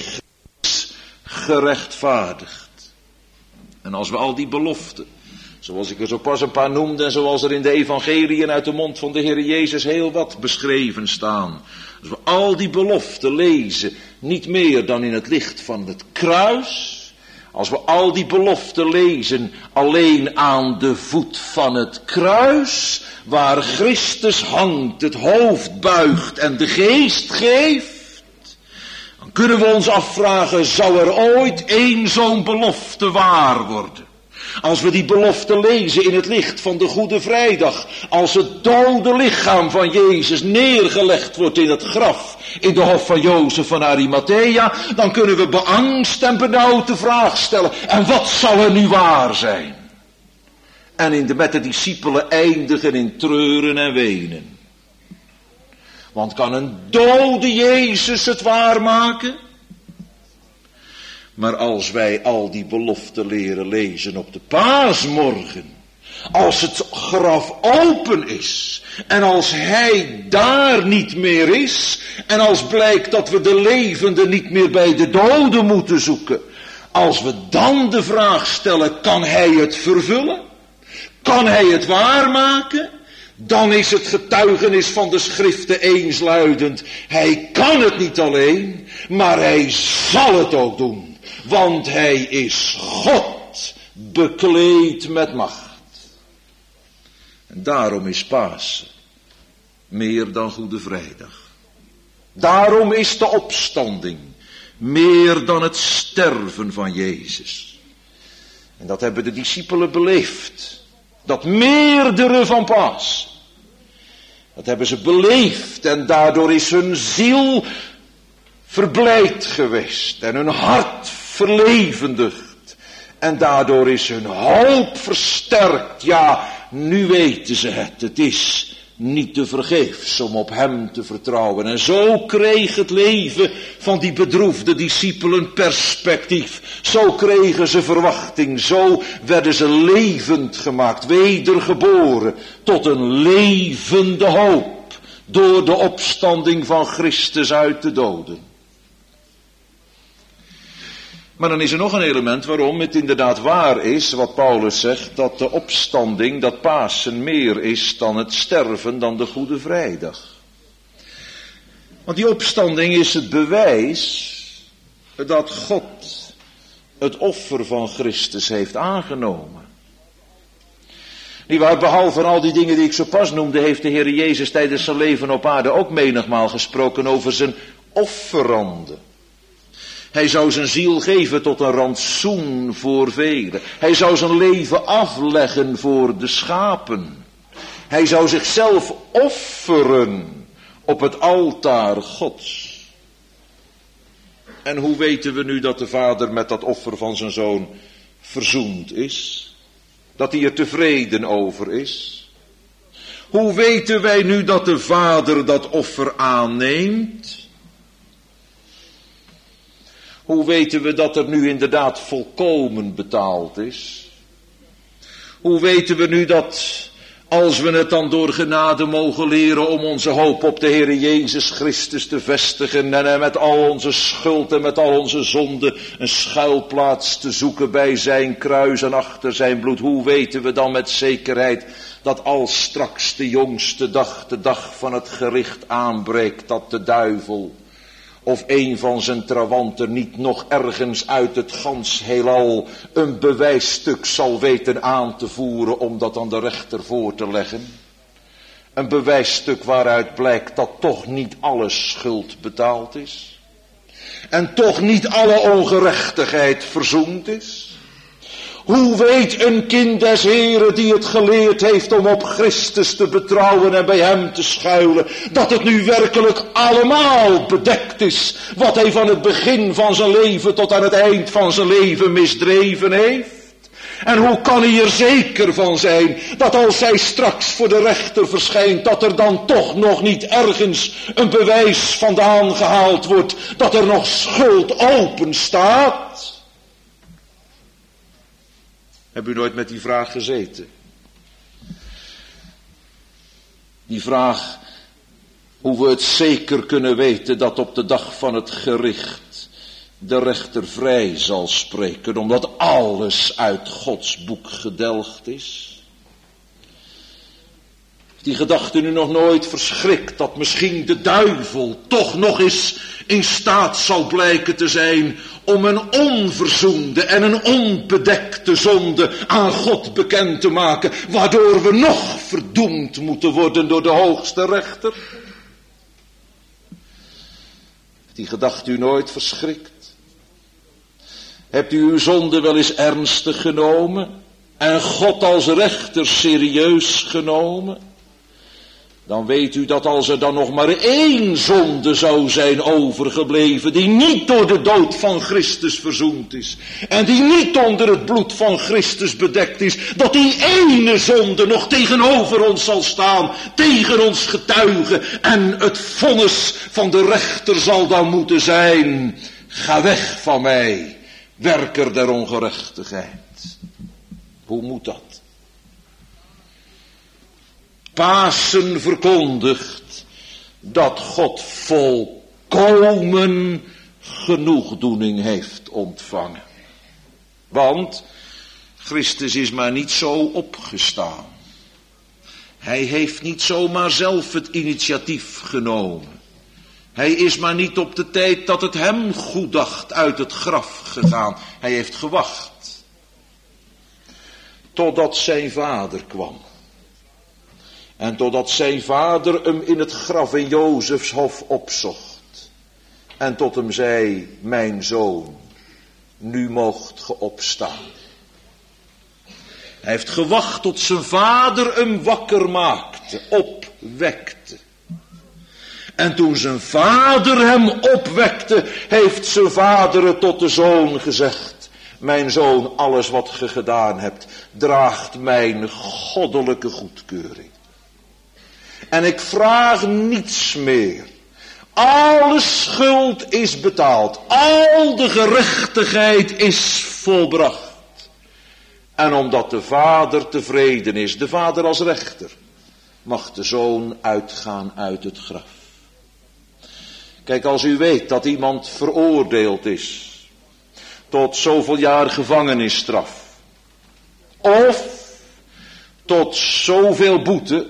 gerechtvaardigd. En als we al die beloften, zoals ik er zo pas een paar noemde en zoals er in de evangeliën uit de mond van de Heer Jezus heel wat beschreven staan. Als we al die beloften lezen, niet meer dan in het licht van het kruis. Als we al die beloften lezen alleen aan de voet van het kruis, waar Christus hangt, het hoofd buigt en de geest geeft, dan kunnen we ons afvragen, zou er ooit één zo'n belofte waar worden? Als we die belofte lezen in het licht van de Goede Vrijdag, als het dode lichaam van Jezus neergelegd wordt in het graf, in de hof van Jozef van Arimathea, dan kunnen we beangst en benauwd de vraag stellen, en wat zal er nu waar zijn? En met de discipelen eindigen in treuren en wenen. Want kan een dode Jezus het waarmaken? Maar als wij al die beloften leren lezen op de paasmorgen, als het graf open is en als hij daar niet meer is en als blijkt dat we de levenden niet meer bij de doden moeten zoeken, als we dan de vraag stellen, kan hij het vervullen? Kan hij het waarmaken? Dan is het getuigenis van de schriften eensluidend. Hij kan het niet alleen, maar hij zal het ook doen. Want hij is God, bekleed met macht. En daarom is Pasen meer dan Goede Vrijdag. Daarom is de opstanding meer dan het sterven van Jezus. En dat hebben de discipelen beleefd. Dat meerdere van Pasen. Dat hebben ze beleefd en daardoor is hun ziel verblijd geweest en hun hart verlevendigd. En daardoor is hun hoop versterkt. Ja, nu weten ze het. Het is niet te vergeefs om op hem te vertrouwen. En zo kreeg het leven van die bedroefde discipelen perspectief. Zo kregen ze verwachting. Zo werden ze levend gemaakt, wedergeboren tot een levende hoop. Door de opstanding van Christus uit de doden. Maar dan is er nog een element waarom het inderdaad waar is, wat Paulus zegt, dat de opstanding, dat Pasen meer is dan het sterven, dan de Goede Vrijdag. Want die opstanding is het bewijs dat God het offer van Christus heeft aangenomen. Niewaar, behalve al die dingen die ik zo pas noemde, heeft de Heer Jezus tijdens zijn leven op aarde ook menigmaal gesproken over zijn offeranden. Hij zou zijn ziel geven tot een rantsoen voor velen. Hij zou zijn leven afleggen voor de schapen. Hij zou zichzelf offeren op het altaar Gods. En hoe weten we nu dat de Vader met dat offer van zijn Zoon verzoend is? Dat hij er tevreden over is? Hoe weten wij nu dat de Vader dat offer aanneemt? Hoe weten we dat er nu inderdaad volkomen betaald is? Hoe weten we nu dat, als we het dan door genade mogen leren om onze hoop op de Heer Jezus Christus te vestigen en met al onze schuld en met al onze zonden een schuilplaats te zoeken bij zijn kruis en achter zijn bloed, hoe weten we dan met zekerheid dat als straks de jongste dag, de dag van het gericht aanbreekt, dat de duivel of een van zijn trawanten niet nog ergens uit het gans heelal een bewijsstuk zal weten aan te voeren om dat aan de rechter voor te leggen? Een bewijsstuk waaruit blijkt dat toch niet alle schuld betaald is. En toch niet alle ongerechtigheid verzoend is. Hoe weet een kind des Heren die het geleerd heeft om op Christus te betrouwen en bij hem te schuilen, dat het nu werkelijk allemaal bedekt is wat hij van het begin van zijn leven tot aan het eind van zijn leven misdreven heeft? En hoe kan hij er zeker van zijn dat als hij straks voor de rechter verschijnt, dat er dan toch nog niet ergens een bewijs vandaan gehaald wordt dat er nog schuld open staat? Heb u nooit met die vraag gezeten? Die vraag hoe we het zeker kunnen weten dat op de dag van het gericht de rechter vrij zal spreken, omdat alles uit Gods boek gedelgd is. Die gedachte nu nog nooit verschrikt dat misschien de duivel toch nog eens in staat zal blijken te zijn om een onverzoende en een onbedekte zonde aan God bekend te maken, waardoor we nog verdoemd moeten worden door de hoogste rechter? Heeft die gedachte u nooit verschrikt? Hebt u uw zonde wel eens ernstig genomen en God als rechter serieus genomen? Dan weet u dat als er dan nog maar één zonde zou zijn overgebleven, die niet door de dood van Christus verzoend is, en die niet onder het bloed van Christus bedekt is, dat die ene zonde nog tegenover ons zal staan, tegen ons getuigen, en het vonnis van de rechter zal dan moeten zijn: ga weg van mij, werker der ongerechtigheid. Hoe moet dat? Pasen verkondigt dat God volkomen genoegdoening heeft ontvangen. Want Christus is maar niet zo opgestaan. Hij heeft niet zomaar zelf het initiatief genomen. Hij is maar niet op de tijd dat het hem goed dacht uit het graf gegaan. Hij heeft gewacht totdat zijn vader kwam. En totdat zijn vader hem in het graf in Jozefs hof opzocht. En tot hem zei: mijn zoon, nu moogt ge opstaan. Hij heeft gewacht tot zijn vader hem wakker maakte, opwekte. En toen zijn vader hem opwekte, heeft zijn vader het tot de zoon gezegd: mijn zoon, alles wat ge gedaan hebt, draagt mijn goddelijke goedkeuring. En ik vraag niets meer. Alle schuld is betaald. Al de gerechtigheid is volbracht. En omdat de vader tevreden is, de vader als rechter, mag de zoon uitgaan uit het graf. Kijk, als u weet dat iemand veroordeeld is tot zoveel jaar gevangenisstraf, of tot zoveel boete,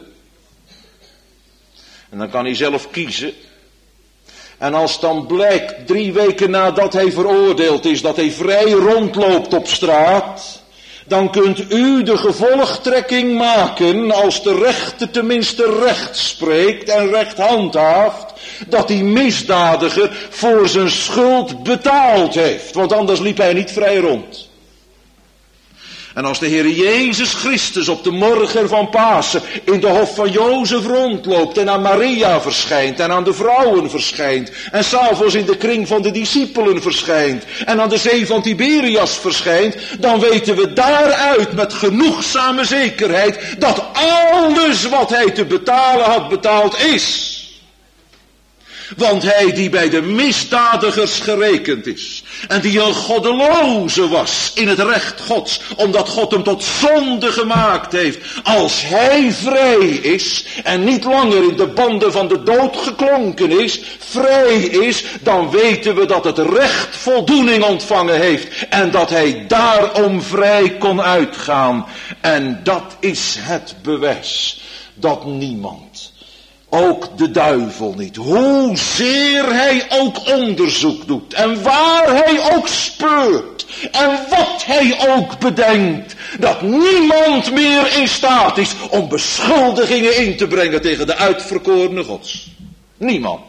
en dan kan hij zelf kiezen. En als dan blijkt 3 weken nadat hij veroordeeld is dat hij vrij rondloopt op straat, dan kunt u de gevolgtrekking maken, als de rechter tenminste recht spreekt en recht handhaaft, dat die misdadiger voor zijn schuld betaald heeft. Want anders liep hij niet vrij rond. En als de Heer Jezus Christus op de morgen van Pasen in de hof van Jozef rondloopt en aan Maria verschijnt en aan de vrouwen verschijnt en 's avonds in de kring van de discipelen verschijnt en aan de zee van Tiberias verschijnt, dan weten we daaruit met genoegzame zekerheid dat alles wat hij te betalen had betaald is. Want hij die bij de misdadigers gerekend is en die een goddeloze was in het recht Gods, omdat God hem tot zonde gemaakt heeft, als hij vrij is en niet langer in de banden van de dood geklonken is, vrij is, dan weten we dat het recht voldoening ontvangen heeft en dat hij daarom vrij kon uitgaan. En dat is het bewijs dat niemand, ook de duivel niet, hoezeer hij ook onderzoek doet en waar hij ook speurt en wat hij ook bedenkt, dat niemand meer in staat is om beschuldigingen in te brengen tegen de uitverkorene Gods. Niemand.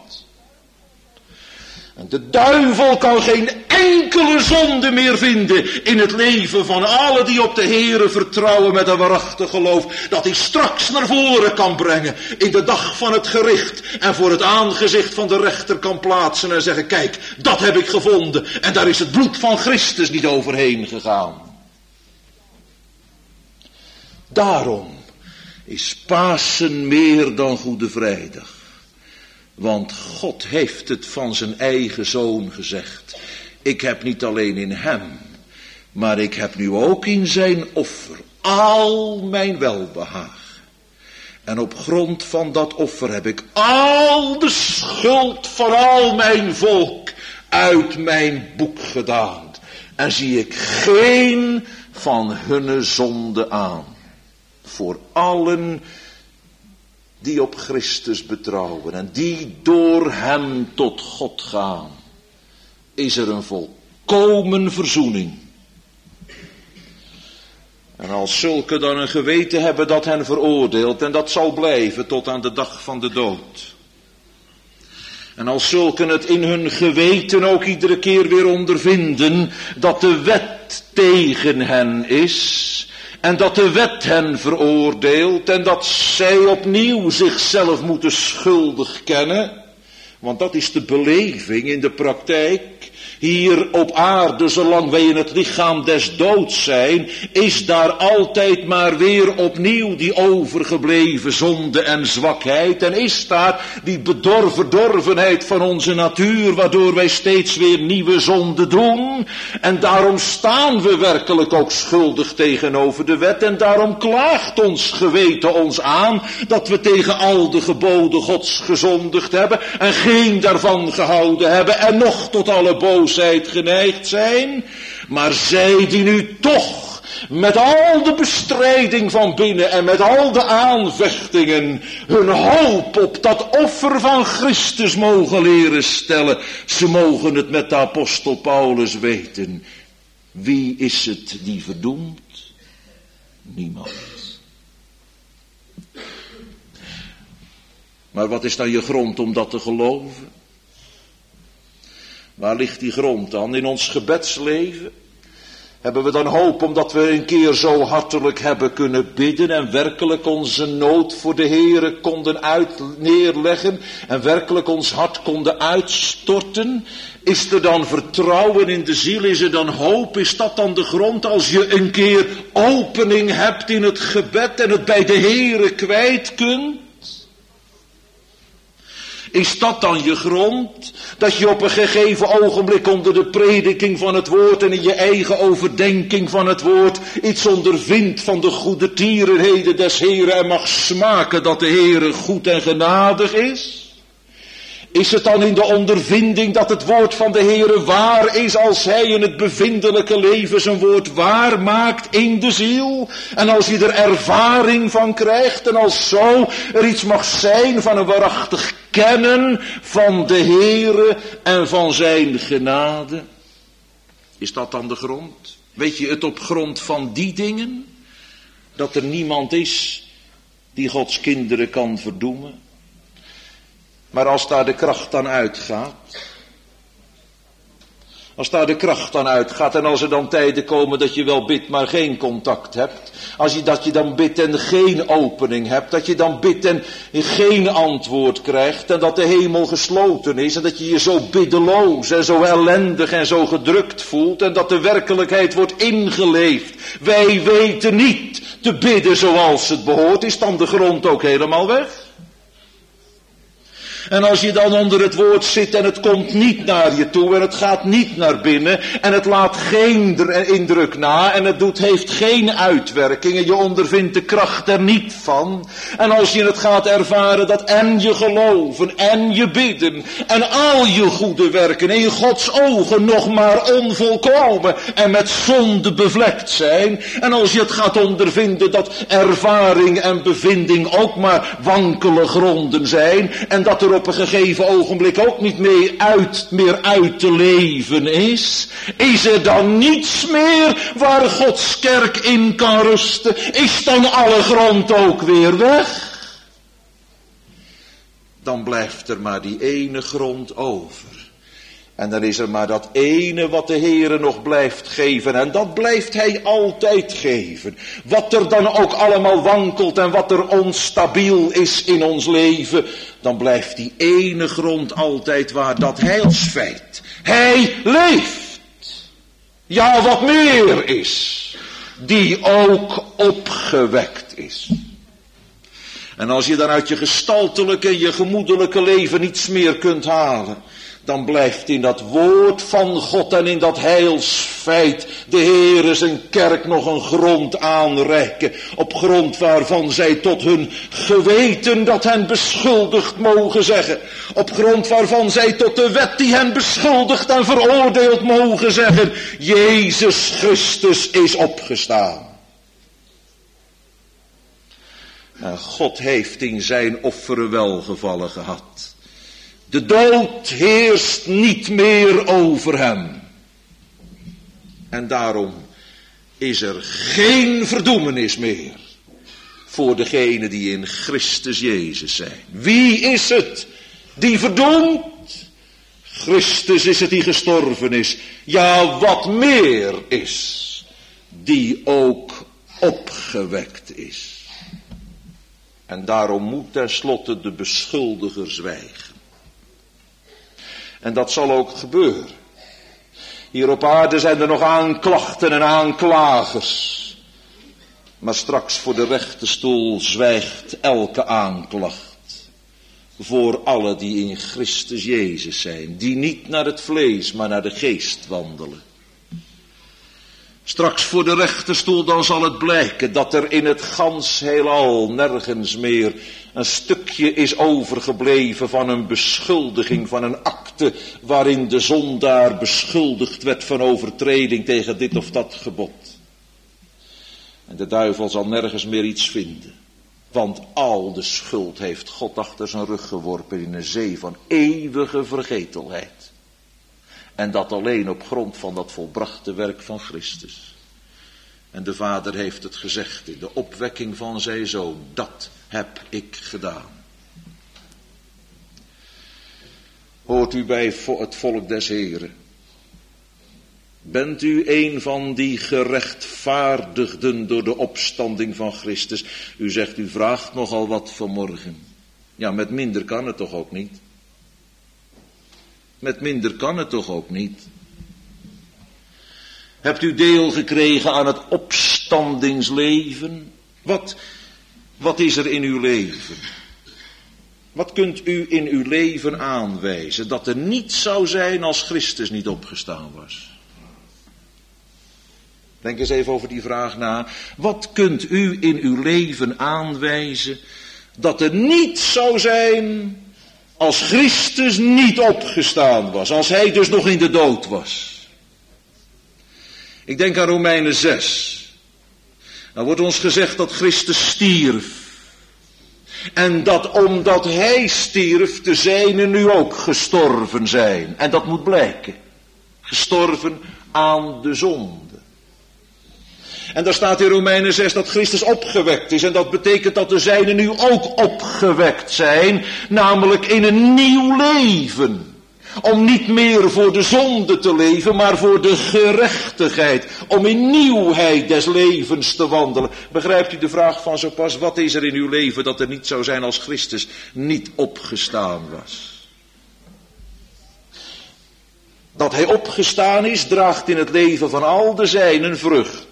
En de duivel kan geen enkele zonde meer vinden in het leven van alle die op de Heere vertrouwen met een waarachtig geloof, dat hij straks naar voren kan brengen in de dag van het gericht en voor het aangezicht van de rechter kan plaatsen en zeggen: kijk, dat heb ik gevonden en daar is het bloed van Christus niet overheen gegaan. Daarom is Pasen meer dan Goede Vrijdag. Want God heeft het van zijn eigen zoon gezegd: ik heb niet alleen in hem, maar ik heb nu ook in zijn offer al mijn welbehagen. En op grond van dat offer heb ik al de schuld van al mijn volk uit mijn boek gedaan. En zie ik geen van hunne zonde aan. Voor allen die op Christus betrouwen en die door hem tot God gaan, is er een volkomen verzoening. En als zulke dan een geweten hebben dat hen veroordeelt, en dat zal blijven tot aan de dag van de dood. En als zulken het in hun geweten ook iedere keer weer ondervinden dat de wet tegen hen is, en dat de wet hen veroordeelt en dat zij opnieuw zichzelf moeten schuldig kennen. Want dat is de beleving in de praktijk. Hier op aarde, zolang wij in het lichaam des doods zijn, is daar altijd maar weer opnieuw die overgebleven zonde en zwakheid. En is daar die verdorvenheid van onze natuur, waardoor wij steeds weer nieuwe zonden doen. En daarom staan we werkelijk ook schuldig tegenover de wet. En daarom klaagt ons geweten ons aan dat we tegen al de geboden Gods gezondigd hebben en geen daarvan gehouden hebben en nog tot alle boosheid geneigd zijn. Maar zij die nu toch met al de bestrijding van binnen en met al de aanvechtingen hun hoop op dat offer van Christus mogen leren stellen, ze mogen het met de apostel Paulus weten. Wie is het die verdoemt? Niemand. Maar wat is dan je grond om dat te geloven? Waar ligt die grond dan? In ons gebedsleven? Hebben we dan hoop omdat we een keer zo hartelijk hebben kunnen bidden en werkelijk onze nood voor de Heere konden neerleggen en werkelijk ons hart konden uitstorten? Is er dan vertrouwen in de ziel? Is er dan hoop? Is dat dan de grond als je een keer opening hebt in het gebed en het bij de Heere kwijt kunt? Is dat dan je grond? Dat je op een gegeven ogenblik onder de prediking van het woord en in je eigen overdenking van het woord iets ondervindt van de goede tierenheden des Heeren en mag smaken dat de Heere goed en genadig is? Is het dan in de ondervinding dat het woord van de Heere waar is als hij in het bevindelijke leven zijn woord waar maakt in de ziel? En als je er ervaring van krijgt en als zo er iets mag zijn van een waarachtig kennen van de Heere en van zijn genade? Is dat dan de grond? Weet je het op grond van die dingen? Dat er niemand is die Gods kinderen kan verdoemen? Maar als daar de kracht dan uitgaat. Als daar de kracht dan uitgaat en als er dan tijden komen dat je wel bidt maar geen contact hebt. Dat je dan bidt en geen opening hebt. Dat je dan bidt en geen antwoord krijgt. En dat de hemel gesloten is. En dat je je zo biddeloos en zo ellendig en zo gedrukt voelt. En dat de werkelijkheid wordt ingeleefd. Wij weten niet te bidden zoals het behoort. Is dan de grond ook helemaal weg? En als je dan onder het woord zit en het komt niet naar je toe en het gaat niet naar binnen en het laat geen indruk na en het heeft geen uitwerking en je ondervindt de kracht er niet van. En als je het gaat ervaren dat en je geloven en je bidden en al je goede werken in Gods ogen nog maar onvolkomen en met zonde bevlekt zijn. En als je het gaat ondervinden dat ervaring en bevinding ook maar wankele gronden zijn en dat er op een gegeven ogenblik ook niet meer uit te leven is er dan niets meer waar Gods kerk in kan rusten? Is dan alle grond ook weer weg? Dan blijft er maar die ene grond over. En dan is er maar dat ene wat de Heere nog blijft geven. En dat blijft hij altijd geven. Wat er dan ook allemaal wankelt en wat er onstabiel is in ons leven. Dan blijft die ene grond altijd waar, dat heilsfeit. Hij leeft. Ja, wat meer is. Die ook opgewekt is. En als je dan uit je gestaltelijke en je gemoedelijke leven niets meer kunt halen. Dan blijft in dat woord van God en in dat heilsfeit de Heere zijn kerk nog een grond aanreiken. Op grond waarvan zij tot hun geweten dat hen beschuldigd mogen zeggen. Op grond waarvan zij tot de wet die hen beschuldigt en veroordeeld mogen zeggen. Jezus Christus is opgestaan. En God heeft in zijn offeren welgevallen gehad. De dood heerst niet meer over hem. En daarom is er geen verdoemenis meer voor degenen die in Christus Jezus zijn. Wie is het die verdoemt? Christus is het die gestorven is. Ja, wat meer is, die ook opgewekt is. En daarom moet tenslotte de beschuldiger zwijgen. En dat zal ook gebeuren. Hier op aarde zijn er nog aanklachten en aanklagers. Maar straks voor de rechterstoel zwijgt elke aanklacht. Voor alle die in Christus Jezus zijn. Die niet naar het vlees, maar naar de geest wandelen. Straks voor de rechterstoel dan zal het blijken dat er in het gans heelal nergens meer een stukje is overgebleven van een beschuldiging, van een akte waarin de zondaar beschuldigd werd van overtreding tegen dit of dat gebod. En de duivel zal nergens meer iets vinden, want al de schuld heeft God achter zijn rug geworpen in een zee van eeuwige vergetelheid. En dat alleen op grond van dat volbrachte werk van Christus. En de Vader heeft het gezegd in de opwekking van zijn Zoon. Dat heb ik gedaan. Hoort u bij het volk des Heren. Bent u een van die gerechtvaardigden door de opstanding van Christus? U zegt, u vraagt nogal wat vanmorgen. Ja, met minder kan het toch ook niet? Met minder kan het toch ook niet? Hebt u deel gekregen aan het opstandingsleven? Wat is er in uw leven? Wat kunt u in uw leven aanwijzen dat er niet zou zijn als Christus niet opgestaan was? Denk eens even over die vraag na. Wat kunt u in uw leven aanwijzen dat er niet zou zijn als Christus niet opgestaan was, als hij dus nog in de dood was? Ik denk aan Romeinen 6. Dan wordt ons gezegd dat Christus stierf. En dat omdat hij stierf, de zijnen nu ook gestorven zijn. En dat moet blijken. Gestorven aan de zonde. En daar staat in Romeinen 6 dat Christus opgewekt is. En dat betekent dat de zijnen nu ook opgewekt zijn. Namelijk in een nieuw leven. Om niet meer voor de zonde te leven, maar voor de gerechtigheid. Om in nieuwheid des levens te wandelen. Begrijpt u de vraag van zo pas? Wat is er in uw leven dat er niet zou zijn als Christus niet opgestaan was? Dat hij opgestaan is, draagt in het leven van al de zijnen vrucht.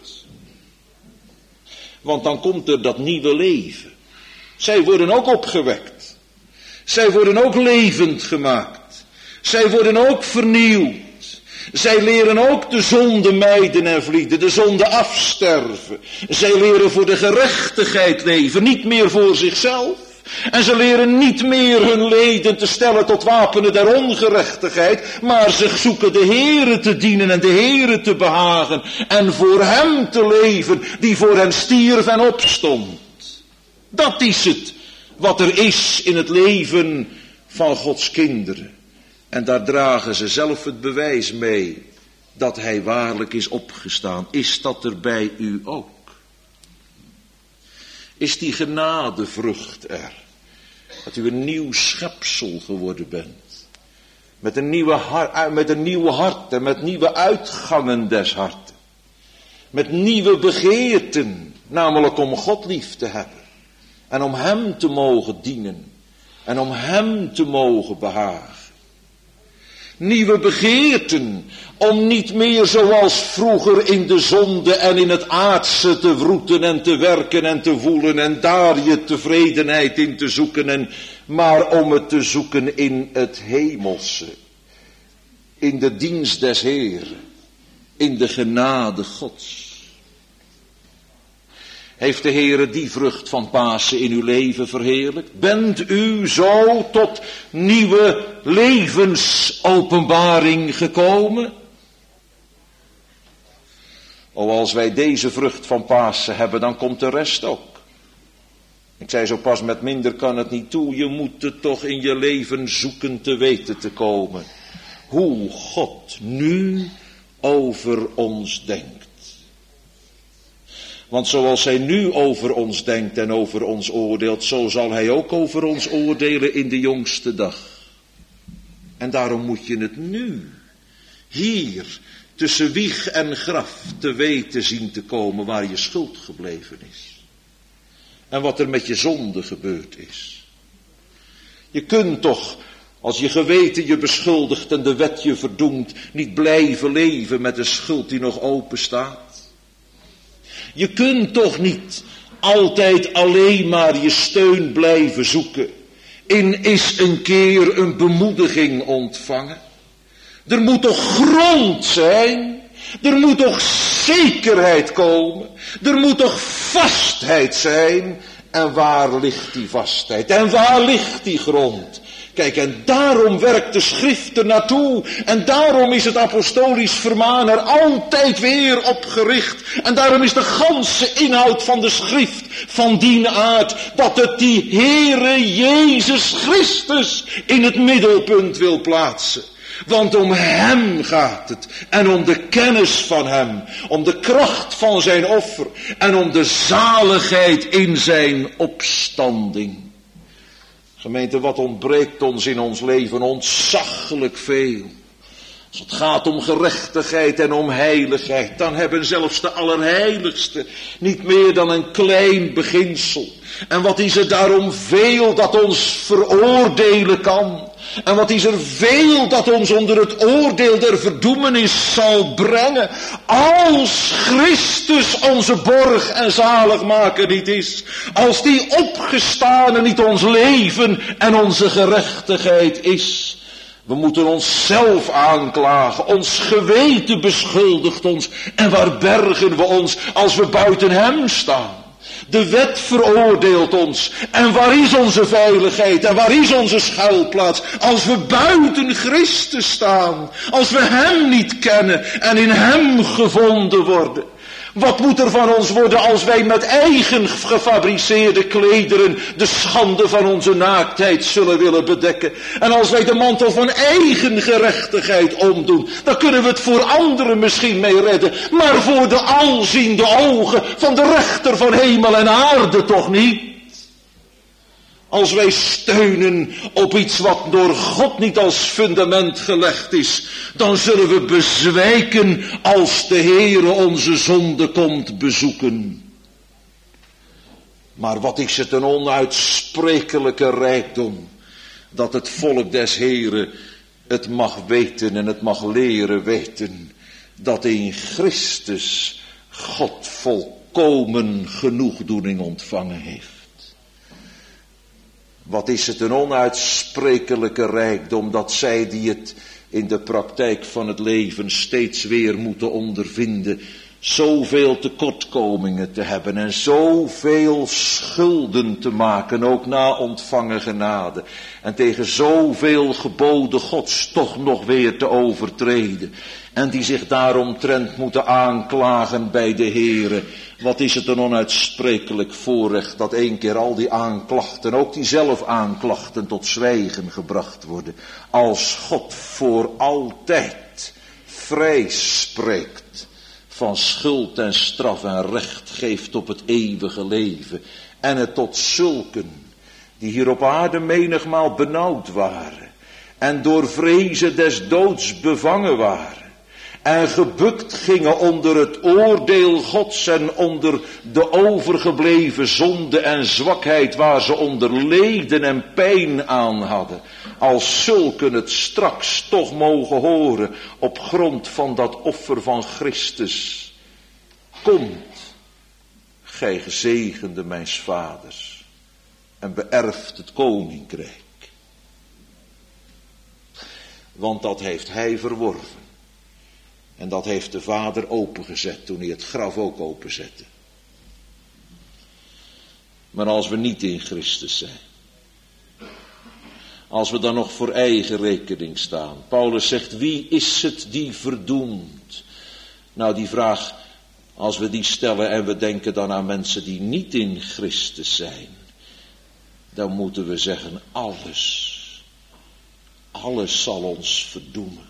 Want dan komt er dat nieuwe leven. Zij worden ook opgewekt. Zij worden ook levend gemaakt. Zij worden ook vernieuwd. Zij leren ook de zonde mijden en vlieden, de zonde afsterven. Zij leren voor de gerechtigheid leven, niet meer voor zichzelf. En ze leren niet meer hun leden te stellen tot wapenen der ongerechtigheid, maar ze zoeken de Heere te dienen en de Heere te behagen en voor hem te leven die voor hen stierf en opstond. Dat is het wat er is in het leven van Gods kinderen. En daar dragen ze zelf het bewijs mee dat hij waarlijk is opgestaan. Is dat er bij u ook? Is die genadevrucht er? Dat u een nieuw schepsel geworden bent. Met een nieuw hart en met nieuwe uitgangen des harten. Met nieuwe begeerten, namelijk om God lief te hebben. En om hem te mogen dienen. En om hem te mogen behagen. Nieuwe begeerten om niet meer zoals vroeger in de zonde en in het aardse te wroeten en te werken en te voelen en daar je tevredenheid in te zoeken, maar om het te zoeken in het hemelse, in de dienst des Heeren, in de genade Gods. Heeft de Heere die vrucht van Pasen in uw leven verheerlijkt? Bent u zo tot nieuwe levensopenbaring gekomen? Als wij deze vrucht van Pasen hebben, dan komt de rest ook. Ik zei zo pas, met minder kan het niet toe. Je moet het toch in je leven zoeken te weten te komen. Hoe God nu over ons denkt. Want zoals hij nu over ons denkt en over ons oordeelt, zo zal hij ook over ons oordelen in de jongste dag. En daarom moet je het nu, hier, tussen wieg en graf, te weten zien te komen waar je schuld gebleven is. En wat er met je zonde gebeurd is. Je kunt toch, als je geweten je beschuldigt en de wet je verdoemt, niet blijven leven met een schuld die nog open staat. Je kunt toch niet altijd alleen maar je steun blijven zoeken in eens een keer een bemoediging ontvangen. Er moet toch grond zijn, er moet toch zekerheid komen, er moet toch vastheid zijn. En waar ligt die vastheid? En waar ligt die grond? Kijk, en daarom werkt de schrift er naartoe. En daarom is het apostolisch vermaan er altijd weer op gericht. En daarom is de ganse inhoud van de schrift van die aard dat het die Heere Jezus Christus in het middelpunt wil plaatsen. Want om hem gaat het. En om de kennis van hem. Om de kracht van zijn offer. En om de zaligheid in zijn opstanding. Gemeente, wat ontbreekt ons in ons leven? Ontzaglijk veel. Als het gaat om gerechtigheid en om heiligheid, dan hebben zelfs de allerheiligsten niet meer dan een klein beginsel. En wat is er daarom veel dat ons veroordelen kan. En wat is er veel dat ons onder het oordeel der verdoemenis zal brengen. Als Christus onze borg en zaligmaker niet is. Als die opgestane niet ons leven en onze gerechtigheid is. We moeten onszelf aanklagen. Ons geweten beschuldigt ons. En waar bergen we ons als we buiten hem staan? De wet veroordeelt ons. En waar is onze veiligheid? En waar is onze schuilplaats? Als we buiten Christus staan. Als we hem niet kennen en in hem gevonden worden. Wat moet er van ons worden als wij met eigen gefabriceerde klederen de schande van onze naaktheid zullen willen bedekken? En als wij de mantel van eigen gerechtigheid omdoen, dan kunnen we het voor anderen misschien mee redden. Maar voor de alziende ogen van de rechter van hemel en aarde toch niet? Als wij steunen op iets wat door God niet als fundament gelegd is, dan zullen we bezwijken als de Heere onze zonde komt bezoeken. Maar wat is het een onuitsprekelijke rijkdom, dat het volk des Heeren het mag weten en het mag leren weten, dat in Christus God volkomen genoegdoening ontvangen heeft. Wat is het een onuitsprekelijke rijkdom dat zij die het in de praktijk van het leven steeds weer moeten ondervinden, zoveel tekortkomingen te hebben en zoveel schulden te maken, ook na ontvangen genade, en tegen zoveel geboden Gods toch nog weer te overtreden, en die zich daaromtrent moeten aanklagen bij de Heere. Wat is het een onuitsprekelijk voorrecht dat één keer al die aanklachten, ook die zelfaanklachten, tot zwijgen gebracht worden. Als God voor altijd vrij spreekt van schuld en straf en recht geeft op het eeuwige leven. En het tot zulken die hier op aarde menigmaal benauwd waren en door vrezen des doods bevangen waren. En gebukt gingen onder het oordeel Gods en onder de overgebleven zonde en zwakheid waar ze onder leden en pijn aan hadden. Als zulken het straks toch mogen horen op grond van dat offer van Christus. Komt, gij gezegende mijns vaders, en beërft het koninkrijk. Want dat heeft hij verworven. En dat heeft de Vader opengezet toen hij het graf ook openzette. Maar als we niet in Christus zijn. Als we dan nog voor eigen rekening staan. Paulus zegt, wie is het die verdoemt? Nou, die vraag, als we die stellen en we denken dan aan mensen die niet in Christus zijn. Dan moeten we zeggen, alles. Alles zal ons verdoemen.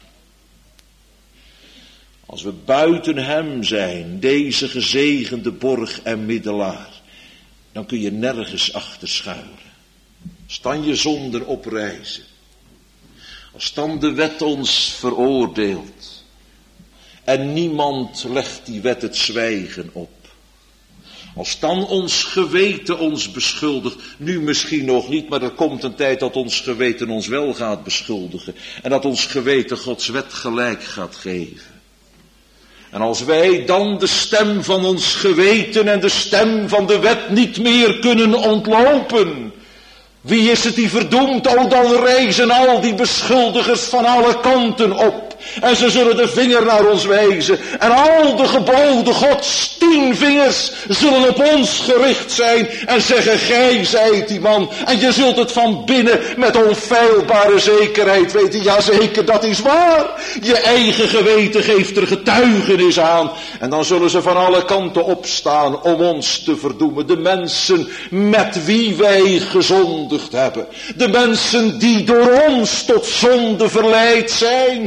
Als we buiten hem zijn, deze gezegende borg en middelaar, dan kun je nergens achter schuilen. Als dan je zonden oprijzen. Als dan de wet ons veroordeelt. En niemand legt die wet het zwijgen op. Als dan ons geweten ons beschuldigt, nu misschien nog niet, maar er komt een tijd dat ons geweten ons wel gaat beschuldigen. En dat ons geweten Gods wet gelijk gaat geven. En als wij dan de stem van ons geweten en de stem van de wet niet meer kunnen ontlopen. Wie is het die verdoemt? O, dan rijzen al die beschuldigers van alle kanten op. En ze zullen de vinger naar ons wijzen. En al de geboden Gods 10 vingers zullen op ons gericht zijn. En zeggen, gij zijt die man. En je zult het van binnen met onfeilbare zekerheid weten. Jazeker, dat is waar. Je eigen geweten geeft er getuigenis aan. En dan zullen ze van alle kanten opstaan om ons te verdoemen. De mensen met wie wij gezondigd hebben. De mensen die door ons tot zonde verleid zijn. De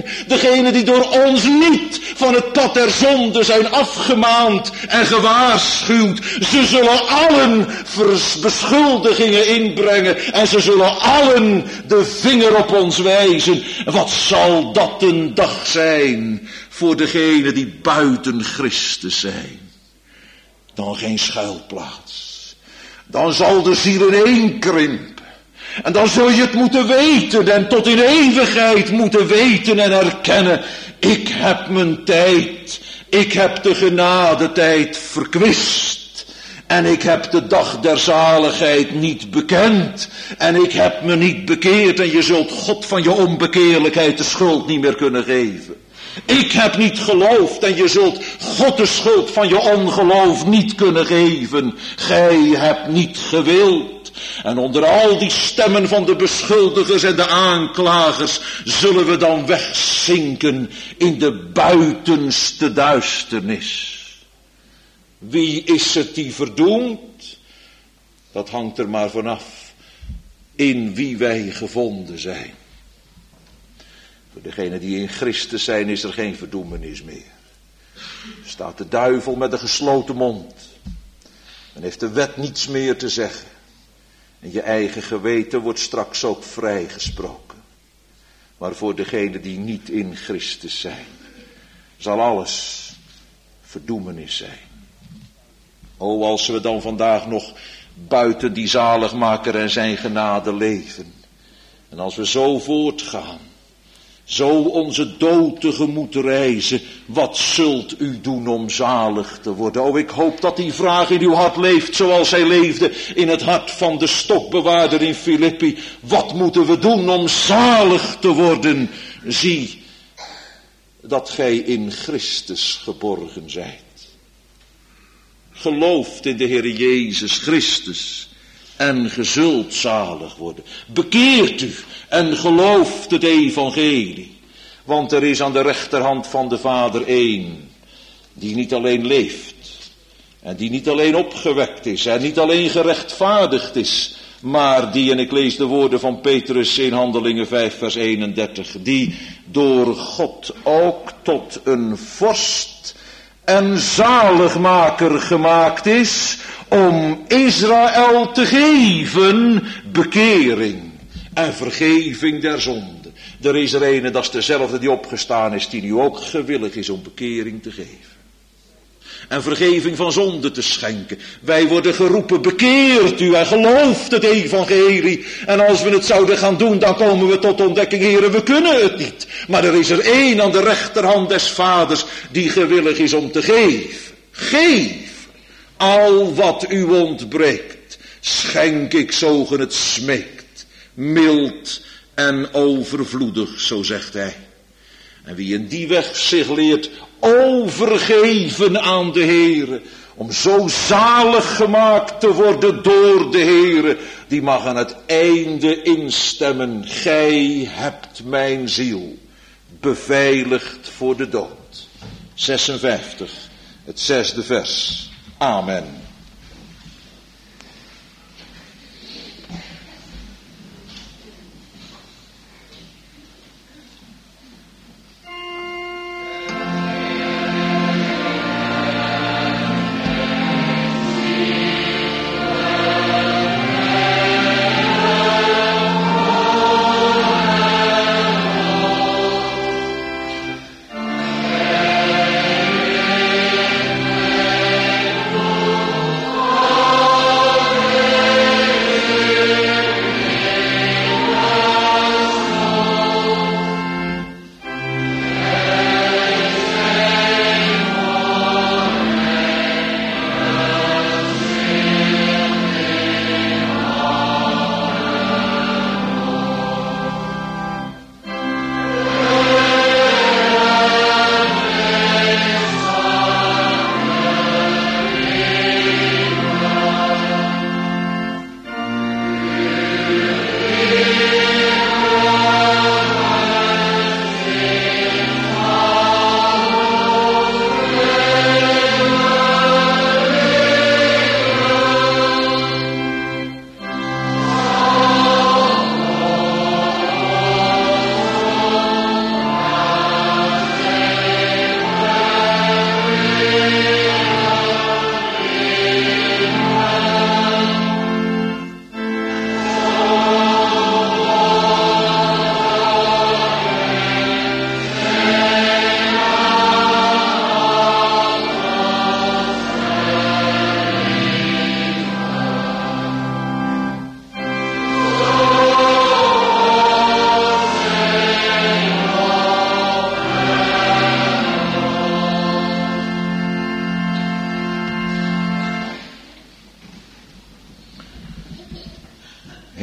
degenen die door ons niet van het pad der zonde zijn afgemaand en gewaarschuwd. Ze zullen allen beschuldigingen inbrengen en ze zullen allen de vinger op ons wijzen. Wat zal dat een dag zijn voor degenen die buiten Christus zijn? Dan geen schuilplaats. Dan zal de ziel ineenkrimpen. En dan zul je het moeten weten en tot in eeuwigheid moeten weten en erkennen. Ik heb mijn tijd, ik heb de genadetijd verkwist. En ik heb de dag der zaligheid niet bekend. En ik heb me niet bekeerd en je zult God van je onbekeerlijkheid de schuld niet meer kunnen geven. Ik heb niet geloofd en je zult God de schuld van je ongeloof niet kunnen geven. Gij hebt niet gewild. En onder al die stemmen van de beschuldigers en de aanklagers zullen we dan wegzinken in de buitenste duisternis. Wie is het die verdoemt? Dat hangt er maar vanaf in wie wij gevonden zijn. Voor degenen die in Christus zijn is er geen verdoemenis meer. Staat de duivel met een gesloten mond. Dan heeft de wet niets meer te zeggen. En je eigen geweten wordt straks ook vrijgesproken. Maar voor degenen die niet in Christus zijn, zal alles verdoemenis zijn. O, als we dan vandaag nog buiten die zaligmaker en zijn genade leven. En als we zo voortgaan, zo onze dood tegemoet reizen, wat zult u doen om zalig te worden? O, ik hoop dat die vraag in uw hart leeft zoals hij leefde in het hart van de stokbewaarder in Filippi. Wat moeten we doen om zalig te worden? Zie dat gij in Christus geborgen zijt. Gelooft in de Heer Jezus Christus en ge zult zalig worden. Bekeert u en gelooft het evangelie. Want er is aan de rechterhand van de Vader één die niet alleen leeft en die niet alleen opgewekt is en niet alleen gerechtvaardigd is, maar die, en ik lees de woorden van Petrus in Handelingen 5 vers 31, die door God ook tot een vorst en zaligmaker gemaakt is om Israël te geven bekering en vergeving der zonde. Er is er een, dat is dezelfde die opgestaan is, die nu ook gewillig is om bekering te geven. En vergeving van zonde te schenken. Wij worden geroepen, bekeert u en gelooft het evangelie. En als we het zouden gaan doen, dan komen we tot ontdekking, heren, we kunnen het niet. Maar er is er één aan de rechterhand des Vaders die gewillig is om te geven. Geef al wat u ontbreekt, schenk ik zo ge het smeekt, mild en overvloedig, zo zegt hij. En wie in die weg zich leert overgeven aan de Heere, om zo zalig gemaakt te worden door de Heere, die mag aan het einde instemmen. Gij hebt mijn ziel beveiligd voor de dood. 56, het 6e vers. Amen.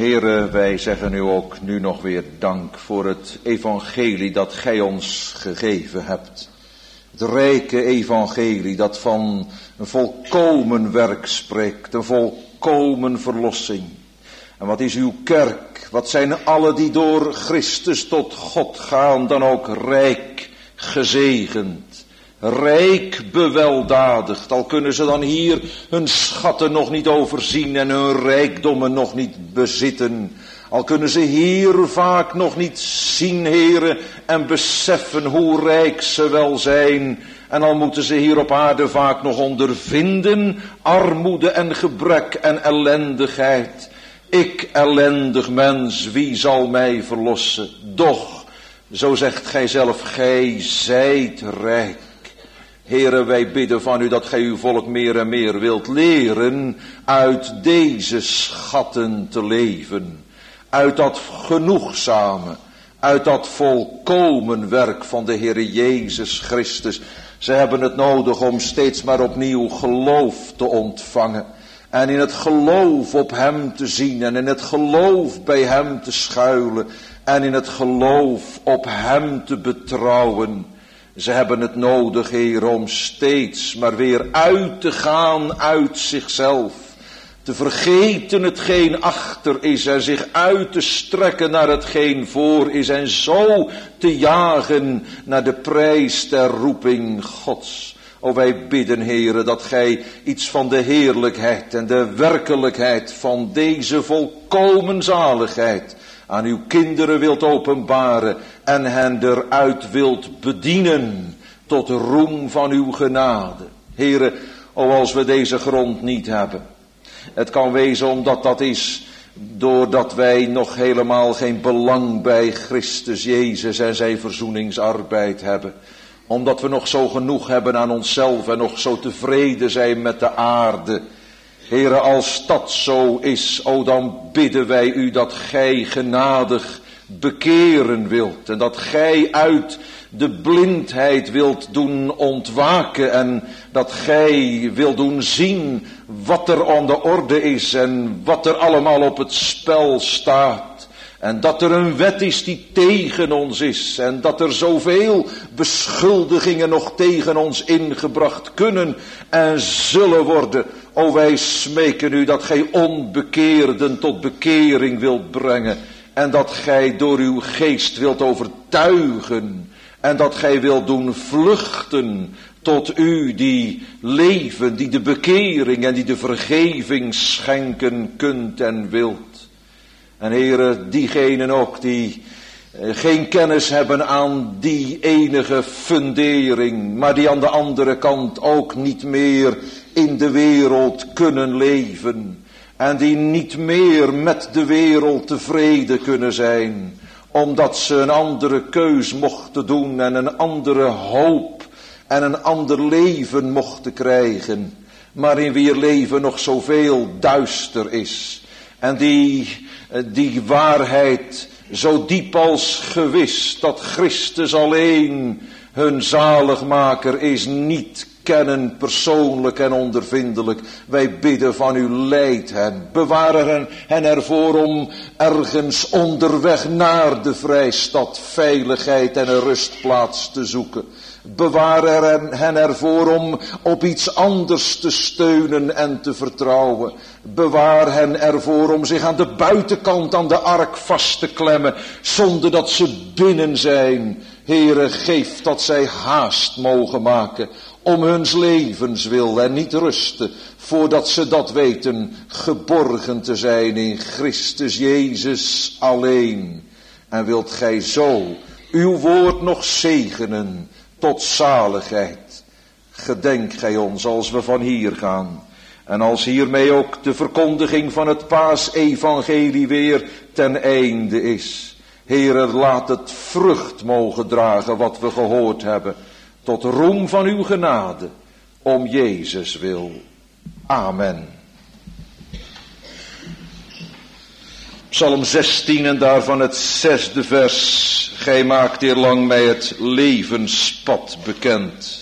Heere, wij zeggen u ook nu nog weer dank voor het evangelie dat gij ons gegeven hebt. Het rijke evangelie dat van een volkomen werk spreekt, een volkomen verlossing. En wat is uw kerk? Wat zijn alle die door Christus tot God gaan dan ook rijk gezegend, rijk beweldadigd. Al kunnen ze dan hier hun schatten nog niet overzien en hun rijkdommen nog niet bezitten. Al kunnen ze hier vaak nog niet zien, Heere, en beseffen hoe rijk ze wel zijn. En al moeten ze hier op aarde vaak nog ondervinden armoede en gebrek en ellendigheid. Ik, ellendig mens, wie zal mij verlossen? Doch, zo zegt gij zelf, gij zijt rijk. Heere, wij bidden van u dat gij uw volk meer en meer wilt leren uit deze schatten te leven. Uit dat genoegzame, uit dat volkomen werk van de Heere Jezus Christus. Ze hebben het nodig om steeds maar opnieuw geloof te ontvangen. En in het geloof op hem te zien en in het geloof bij hem te schuilen. En in het geloof op hem te betrouwen. Ze hebben het nodig, Heer, om steeds maar weer uit te gaan uit zichzelf. Te vergeten hetgeen achter is en zich uit te strekken naar hetgeen voor is. En zo te jagen naar de prijs der roeping Gods. O, wij bidden, Heere, dat gij iets van de heerlijkheid en de werkelijkheid van deze volkomen zaligheid aan uw kinderen wilt openbaren en hen eruit wilt bedienen tot roem van uw genade. Heere, o, als we deze grond niet hebben. Het kan wezen omdat dat is doordat wij nog helemaal geen belang bij Christus Jezus en zijn verzoeningsarbeid hebben. Omdat we nog zo genoeg hebben aan onszelf en nog zo tevreden zijn met de aarde. Heere, als dat zo is, o, dan bidden wij u dat gij genadig bekeren wilt. En dat gij uit de blindheid wilt doen ontwaken. En dat gij wilt doen zien wat er aan de orde is en wat er allemaal op het spel staat. En dat er een wet is die tegen ons is. En dat er zoveel beschuldigingen nog tegen ons ingebracht kunnen en zullen worden. O, wij smeken u dat gij onbekeerden tot bekering wilt brengen. En dat gij door uw geest wilt overtuigen. En dat gij wilt doen vluchten tot u die leven, die de bekering en die de vergeving schenken kunt en wilt. En Heere, diegenen ook die geen kennis hebben aan die enige fundering, maar die aan de andere kant ook niet meer in de wereld kunnen leven. En die niet meer met de wereld tevreden kunnen zijn, omdat ze een andere keus mochten doen en een andere hoop en een ander leven mochten krijgen. Maar in wier leven nog zoveel duister is. En die waarheid zo diep als gewis dat Christus alleen hun zaligmaker is, niet kennen persoonlijk en ondervindelijk. Wij bidden van u, leid hen, bewaar hen ervoor om ergens onderweg naar de vrijstad veiligheid en een rustplaats te zoeken. Bewaar hen ervoor om op iets anders te steunen en te vertrouwen. Bewaar hen ervoor om zich aan de buitenkant aan de ark vast te klemmen, zonder dat ze binnen zijn. Heere, geef dat zij haast mogen maken om huns levens wil en niet rusten, voordat ze dat weten, geborgen te zijn in Christus Jezus alleen. En wilt gij zo uw woord nog zegenen tot zaligheid. Gedenk gij ons als we van hier gaan. En als hiermee ook de verkondiging van het paasevangelie weer ten einde is. Heere, laat het vrucht mogen dragen wat we gehoord hebben. Tot roem van uw genade. Om Jezus wil. Amen. Psalm 16 en daarvan het 6e vers. Gij maakt eerlang mij het levenspad bekend.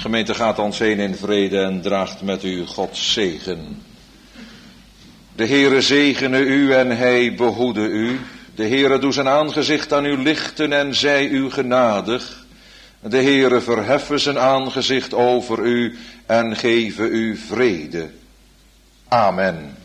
Gemeente, gaat ons heen in vrede en draagt met u Gods zegen. De Heere zegene u en hij behoede u. De Heere doe zijn aangezicht aan u lichten en zij u genadig. De Heere verheffen zijn aangezicht over u en geven u vrede. Amen.